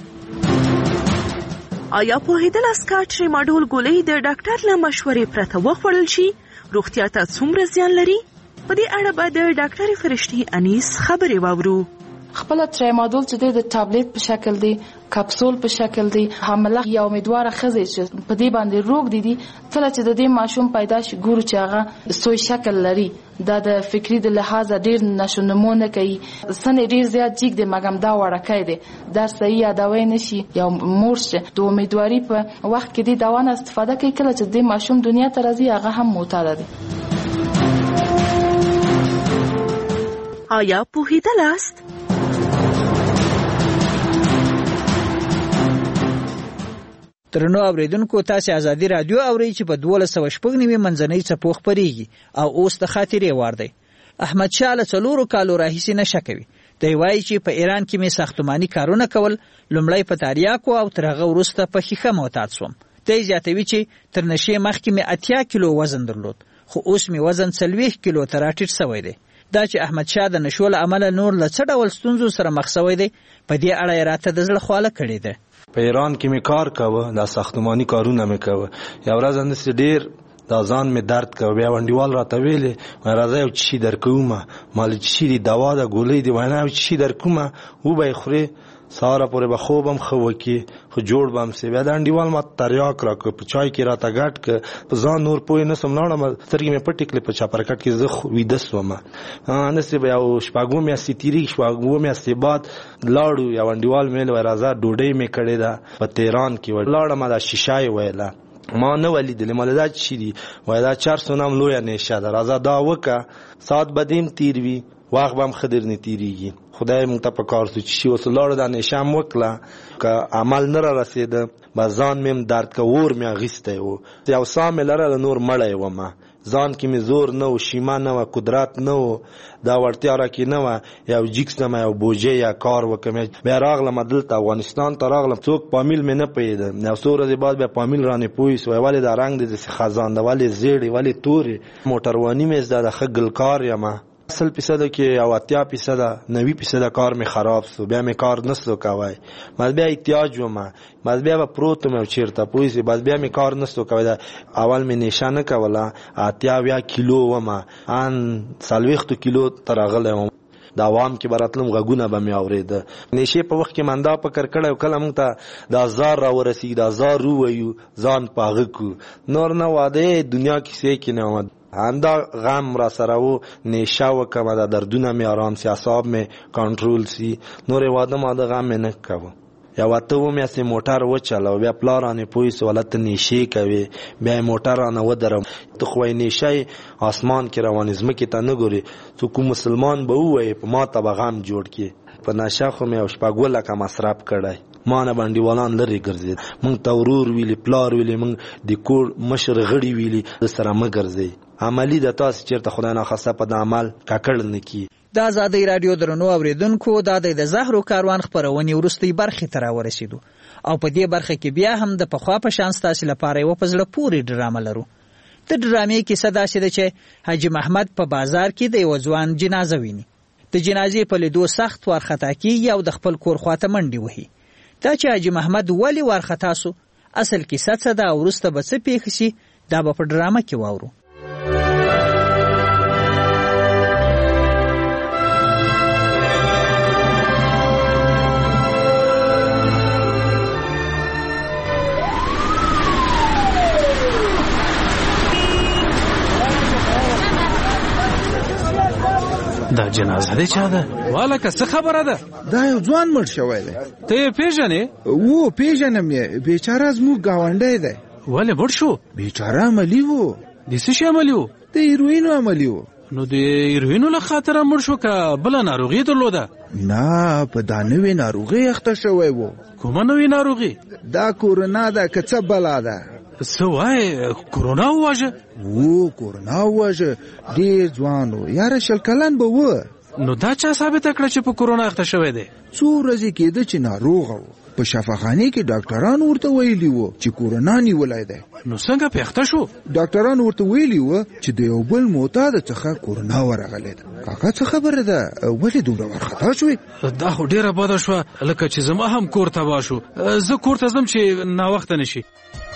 آیا پوهیدل است که ټریماډول ګولۍ د ډاکټر له مشورې پرته وخوړل شي روغتیا ته څومره زیان لري؟ په دې اړه به د ډاکټر فرشتي انیس خبرې واورو. خپل ټریماډول چې د ټابلیټ په شکل دی کپسول په شکل دی حامله یا امیدواره ښځې چې په دې باندې روغ دي دي کله چې د دې ماشوم پیدا شي ګورو چې هغه سوی شکل لري دا د فکری د لحاظ ډیر نشونمو نه کوي سن ډیر زیات جګ دی مګم دا وړکای دی دا صحیح یادوي نشي یا مورشه د امیدواري په وخت کې د دوا نه استفاده کوي کله چې د ماشوم دنیا ته راځي هغه هم معتاد دی. آیا پوهیدل است؟ ترنو اوریدونکو تاسو ازادي رادیو اوري چې په دولس سوه شپږ نوي منځنۍ څپو خپرېږي او اوس د خاطرې وار دی. احمد شاه له څلورو کالو راهیسې نشه کوي. دی وایي چې په ایران کې مې ساختماني کارونه کول لومړی په تاریاکو او تر هغه وروسته په ښیښه معتاد شوم. دی زیاتوي چې تر نشې مخکې مې اتیا کیلو وزن درلود خو اوس مې وزن څلوېښت کیلو ته راټیټ شوی دی. دا چې احمد شاه د نشو له امله نور له څه ډول ستونزو سره مخ شوی دی په دې اړه یې راته د زړه خواله کړې ده. په ایران کې مې کار کاوه دا ساختماني کارونه مې کاوه یو ورځ انداسې ډېر دا ځان مې درد کوه بیا ونډیوال راته ویلې وایي راځه یو څه شي درکومه ما له څه شي دي دوا ده ګولۍ دي وایي نه یو څه شي درکومه وبه یې خورې سهاره پورې به خوب هم ښه وکړي خو جوړ به هم سي بیا دا انډیوال ما تریاک راکړه په چای کې راته ګډ کړه په ځان نور پوه نه سم لاړم سترګې مې پټې کړې په چاپرکټ کې زه ویده سومه همداسې به یو شپږ میاشتې تېرېږي شپږ میاشتې بعد لاړو یو انډیوال مې ویل وایي راځه ډوډۍ مې کړې ده په تهران کې لاړم دا شیشه یې ویله ما نه ولیدلې ما دا څه دي وایي دا چار سونه هم لویه نیشه ده راځه دا وکړه ساعت به دې هم تېر وي وخت به هم ښه درنې تېرېږي خدای موږ ته په کار سو چې شي اوس لاړو دا نیشه هم وکړه که عمل نه را رسېده به ځان مې هم درد که اور مې اخیستی و یو ساه مې لرله نور مړی ومه ځان کې مې زور نه و شیمه نه وه قدرت نه و دا وړتیا راکې نه وه یو جیکس نه یو بوجۍ یا کار وکړم بیا راغلم دلته افغانستان ته راغلم څوک پامیل مې نه پوهېده یو څو ورځې بعد بیا پامیل رانې پوه سو ولې دا رنګ دی داسې خزان ده ولې زیړې ولې تورې موټرواني مې زده ده ښه ګلکار یمه سل فیصده کې او اتیا فیصده نوي فیصده کار مې خراب سو بیا مې کار نسلو کوی بس بیا احتیاج ومه بس بیا به پروت وم چېرته پوه سې بس بیا مې کار نسلو کوی دا اول مې نیشه نه کوله اتیا اویا کیلو ومه ان څلوېښتو کیلو ته راغلی وم د عوام کې به راتلم غږونه به مې اورېده نیشې په وخت کې من دا فکر کړی او کله موږ ته دا زار را ورسېږي دا زار ووایو ځان په هغه کړو نور نه واده دنیا کیسې کې نه وم همدا غم را سره و نیشه وکړم دا دردونه مې آرام سي اعصاب مې کنټرول سي نورې واده ماده غم مې نه کوه یا اته اوه میاشتې موټر وچلوه بیا پلار رانې پوه سو هلته نیشې کوې بیا یې موټر رانه ودرم ته خو وایي نیشه یې اسمان کې روانې ځمکې ته نه ګورې څوک کوم مسلمان به ووایي په ما ته به غم جوړ کړي په نشه خو مې یو شپږ لکه مصرف کړی ما نه به انډیوالان لرې ګرځېد موږ ته ورور ویلي پلار ویلي موږ د کور مشر غړي ویلي د سره مه ګرځئ عملي د تاسو چېرته خدای ناخواسته په د عمل ککړ نه کړي. د ازادۍ راډیو درنو اوریدونکو دا د زهرو کاروان خپرونې وروستۍ برخې ته راورسېدو او په دې برخه کې بیا هم د پخوا په شان ستاسې لپاره یوه په زړه پورې ډرامه لرو. د ډرامې کیسه داسې ده چې حاجي محمد په بازار کې د یوه ځوان جنازه ویني. د جنازې په لیدو سخت وارخطا کېږي او د خپل کور خواته منډې وهي. دا چې حاجي محمد ولې وارخطا سو اصل کیسه څه ده او وروسته به څه پېښ شي دا به په ډرامه کې واورو. دا جنازه دی چا ده؟ والکه څه خبره ده؟ دا یو ځوان مړ شوی دی. ته یې پیژنې؟ و پیژنم یې، بیچاره زموږ ګاونډی دی. ولې مړ شو؟ بیچاره عملي و. د څه شي عملي و؟ د هیروینو عملي و. نو د هیروینو له خاطره مړ شو که بله ناروغي درلوده؟ نه، په دا نوې ناروغي اخته شوی و. کومه نوې ناروغي؟ دا کورونا ده که څه بله ده. څه وایې؟ کورونا وواژه؟ و کورونا وواژه، ډېر ځوان و، یاره شل کلن به و. نو دا چا ثابته کړه چې په کورونا اخته شوی دی؟ څو ورځې کېده چې ناروغه و. په شفاخانه کې ډاکټران ورته ویلي وو چې کورونا نیولی دی. نو څنګه په اخته شو؟ ډاکټران ورته ویلي وو چې د یو بل معتاد څخه کورونا ورغلی ده. کاکا څه خبره ده؟ ولې دومره وارخطا شوې؟ دا خو ډېره بده شوه، لکه چې زما هم کور تباه شو. زه کور ته ځم چې ناوخته نه شي.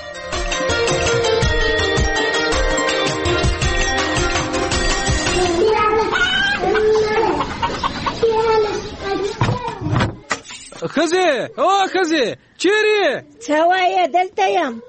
ښځې، او ښځې چیرې یې؟ څه وایې؟ دلته یم.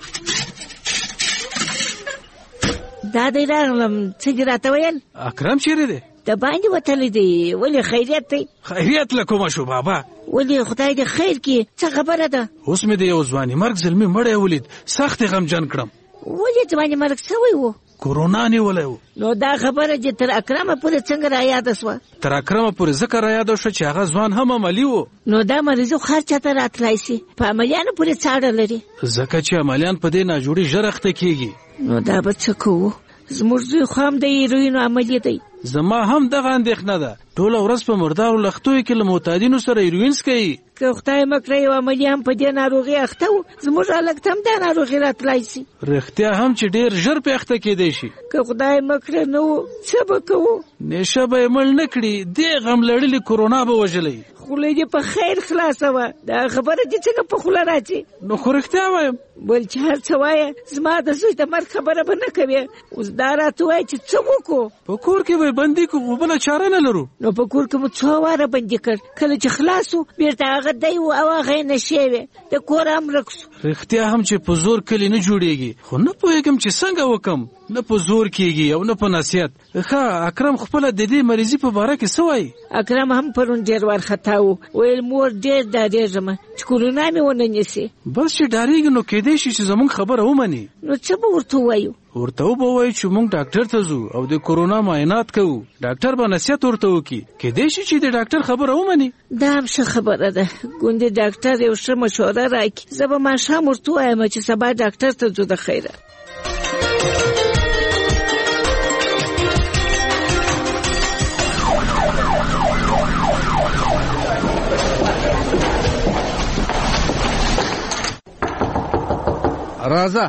دا دی راغلم. څه دې راته ویل؟ اکرم چیرې دی؟ د باندې وتلی دی. ولې خیریت دی؟ خیریت له کومه شو بابا؟ ولې خدای دې خیر کړي. څه خبره ده؟ اوس مې د یو ځواني مرګ زلمي مړی ولید، سخت یې غمجن کړم. ولې ځواني مرګ سوی و؟ کورونا نیولی و. نو دا خبره چې تر اکرمه پورې څنګه را یاده سوه؟ تر اکرمه پورې ځکه را یاده شوه چې هغه ځوان هم عملي و. نو دا مریضو هر چاته راتلی سي، په عملیانو پورې څه اړه لري؟ ځکه چې عملیان په دې ناجوړي ژر اخته کېږي. نو دا به څه کوو؟ زموږ زوی خو هم د هیروینو عملي دی. زما هم دغه اندېښنه ده. ټوله ورځ په مردارو لښتیو کې له معتادینو سره هیروین څکوي. که خدای مه کړه یو عملي هم په دې ناروغي اخته و، زموږ هلک ته هم دا ناروغي راتلی سي. رښتیا هم چې ډېر ژر پې اخته کېدی شي. که خدای مه کړه نه و، څه به کوو؟ نیشه به یې مړ نه کړي، دې غم لړلې کورونا به وژلی. خوله دې په خیر خلاصه وه. دا خبره دې څنګه په خوله راځي؟ نو خو رښتیا وایم. بل چې هر څه وایه، زما د زوی د مرګ خبره به نه کوې. اوس دا راته وایه چې څه وکړو؟ په کور کې به یې بندي کړو، خو بله چاره نه لرو. نو په کور کې مو څو واره بندي کړ. کله چې خلاص و بېرته هغه دی و او هغه یې نشې وې، د کور هم ورک سو. رښتیا هم چې په زور کلي نه جوړېږي، خو نه پوهېږم چې څنګه وکم. نه په زور کېږي او نه په نصیحت. ښه اکرم خپله د دې مریضي په باره کې څه وایي؟ اکرم هم پرون ډېر وارخطا و. ویل مور ډېر ډارېږم چې کورونا مې ونه نیسي. بس چې ډارېږي نو کېدی شي چې زموږ خبره ومني. نو څه به ورته ووایو؟ ورته وبه وایو چې موږ ډاکټر ته ځو او د کورونا معاینات کوو. ډاکټر به نصیحت ورته وکړي. کېدی شي چې د ډاکټر خبره ومني. دا هم ښه خبره ده. ګوندې ډاکټر یو ښه مشوره راکړي. زه به ماښام ورته ووایم چې سبا ډاکټر ته ځو. د خیره راځه.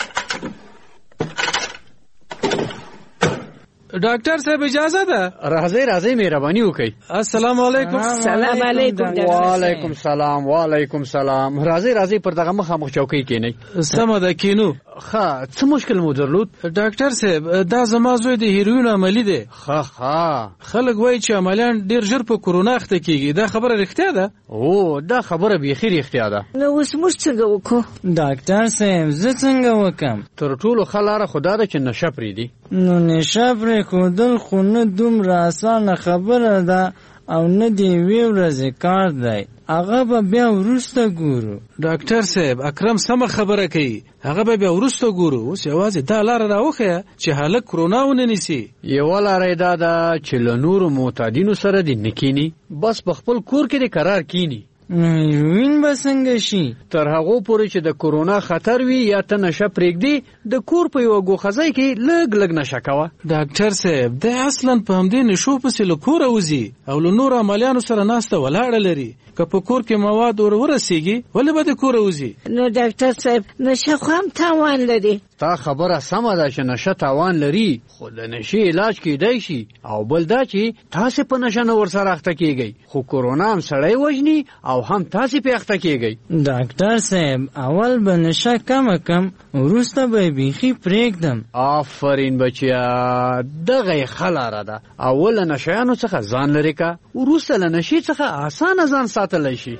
ډاکټر صاحب اجازه ده؟ راځئ راځئ مهرباني وکړئ. السلام علیکم. سلام علیکم. وعلیکم سلام. وعلیکم سلام. راځئ راځئ پر دغه مخامخ چوکۍ کېنئ. سمه ده کینو. ښه څه مشکل مو درلود؟ ډاکټر صاحب دا زما زوی د هیروین عملي دی. ښه ښه. خلک وایي چې عملیان ډېر ژر په کورونا اخته کېږي. دا خبره رښتیا ده؟ او دا خبره بیخي رښتیا ده. نو اوس موږ څنګه وکړو؟ ډاکټر صاحب زه څنګه وکم؟ تر ټولو ښه لاره خو دا ده چې نشه پرېږدي. نو نشه پرېښودل خو نه دومره اسانه خبره ده او نه د یوې ورځې کار دی. هغه به بیا وروسته ګورو. ډاکټر صاحب اکرم سمه خبره کوي. هغه به بیا وروسته ګورو. اوس یوازې دا لاره راوښیه چې هلک کرونا ونه نیسي. یوه لاره یې دا ده چې له نورو معتادینو سره دې نه کیني، بس په خپل کور کې دې قرار کیني. هیروین به څنګه شي؟ تر هغو پورې چې د کورونا خطر وي یا ته نشه پرېږدي، د کور په یوه ګوښځۍ کې لږ لږ نشه کوه. ډاکټر صاحب دی اصلا په همدې نشو پسې له کوره وځي او له نورو عملیانو سره ناسته ولاړه لري. که په کور کې مواد ور ورسېږي ولې به د کوره وځي؟ نو ډاکټر صاحب نشه خو هم تاوان لري. تا خبره سمه ده چې نشه تاوان لري، خو د نشې علاج کېدی شي. او بل دا چې تاسې په نشه نه ورسره اخته کېږئ، خو کورونا هم سړی وژني او هم تاسې پې اخته کېږئ. ډاکټر صاحب اول به نشه کمه کم، وروسته به یې بیخي پرېږدم. آفرین بچیا، دغه یې ښه لاره ده. اول له نشیانو څخه ځان لرې که، وروسته له نشې څخه اسانه ځان ساتلی شي.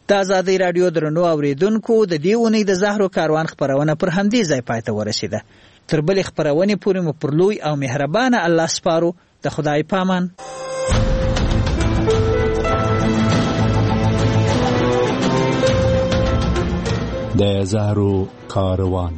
د ازادي رادیو درنو اوریدونکو د دې اونۍ د زهرو کاروان خبرونه پر همدې ځای پای ته ورسیده. تر بلې خبرونې پورې مو پر لوی او مهربانه الله سپارو. د خدای پامان. د زهرو کاروان.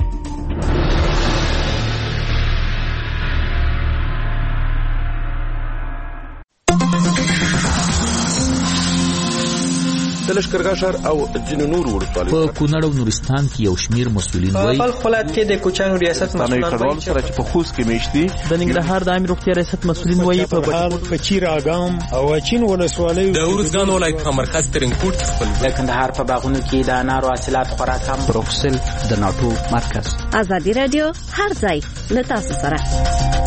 د لښکرګاه ښار او ځینو نورو ولسوالیو په کونړ او نورستان کې یو شمیر مسؤلین وایي په بلخ ولایت کې د کوچیانو ریاست مسؤلین وایي چې په خوست کې میشتي د ننګرهار د عامه روغتیا ریاست مسؤلین وایي په بهار په چیر اګام او اچین ولسوالیو د ورزګان ولایت په مرکز ترنکوټ خپل د کندهار په باغونو کې د انارو حاصلات خورا کم. بروکسل د ناټو مرکز. ازادي رادیو هر ځای له تاسو سره.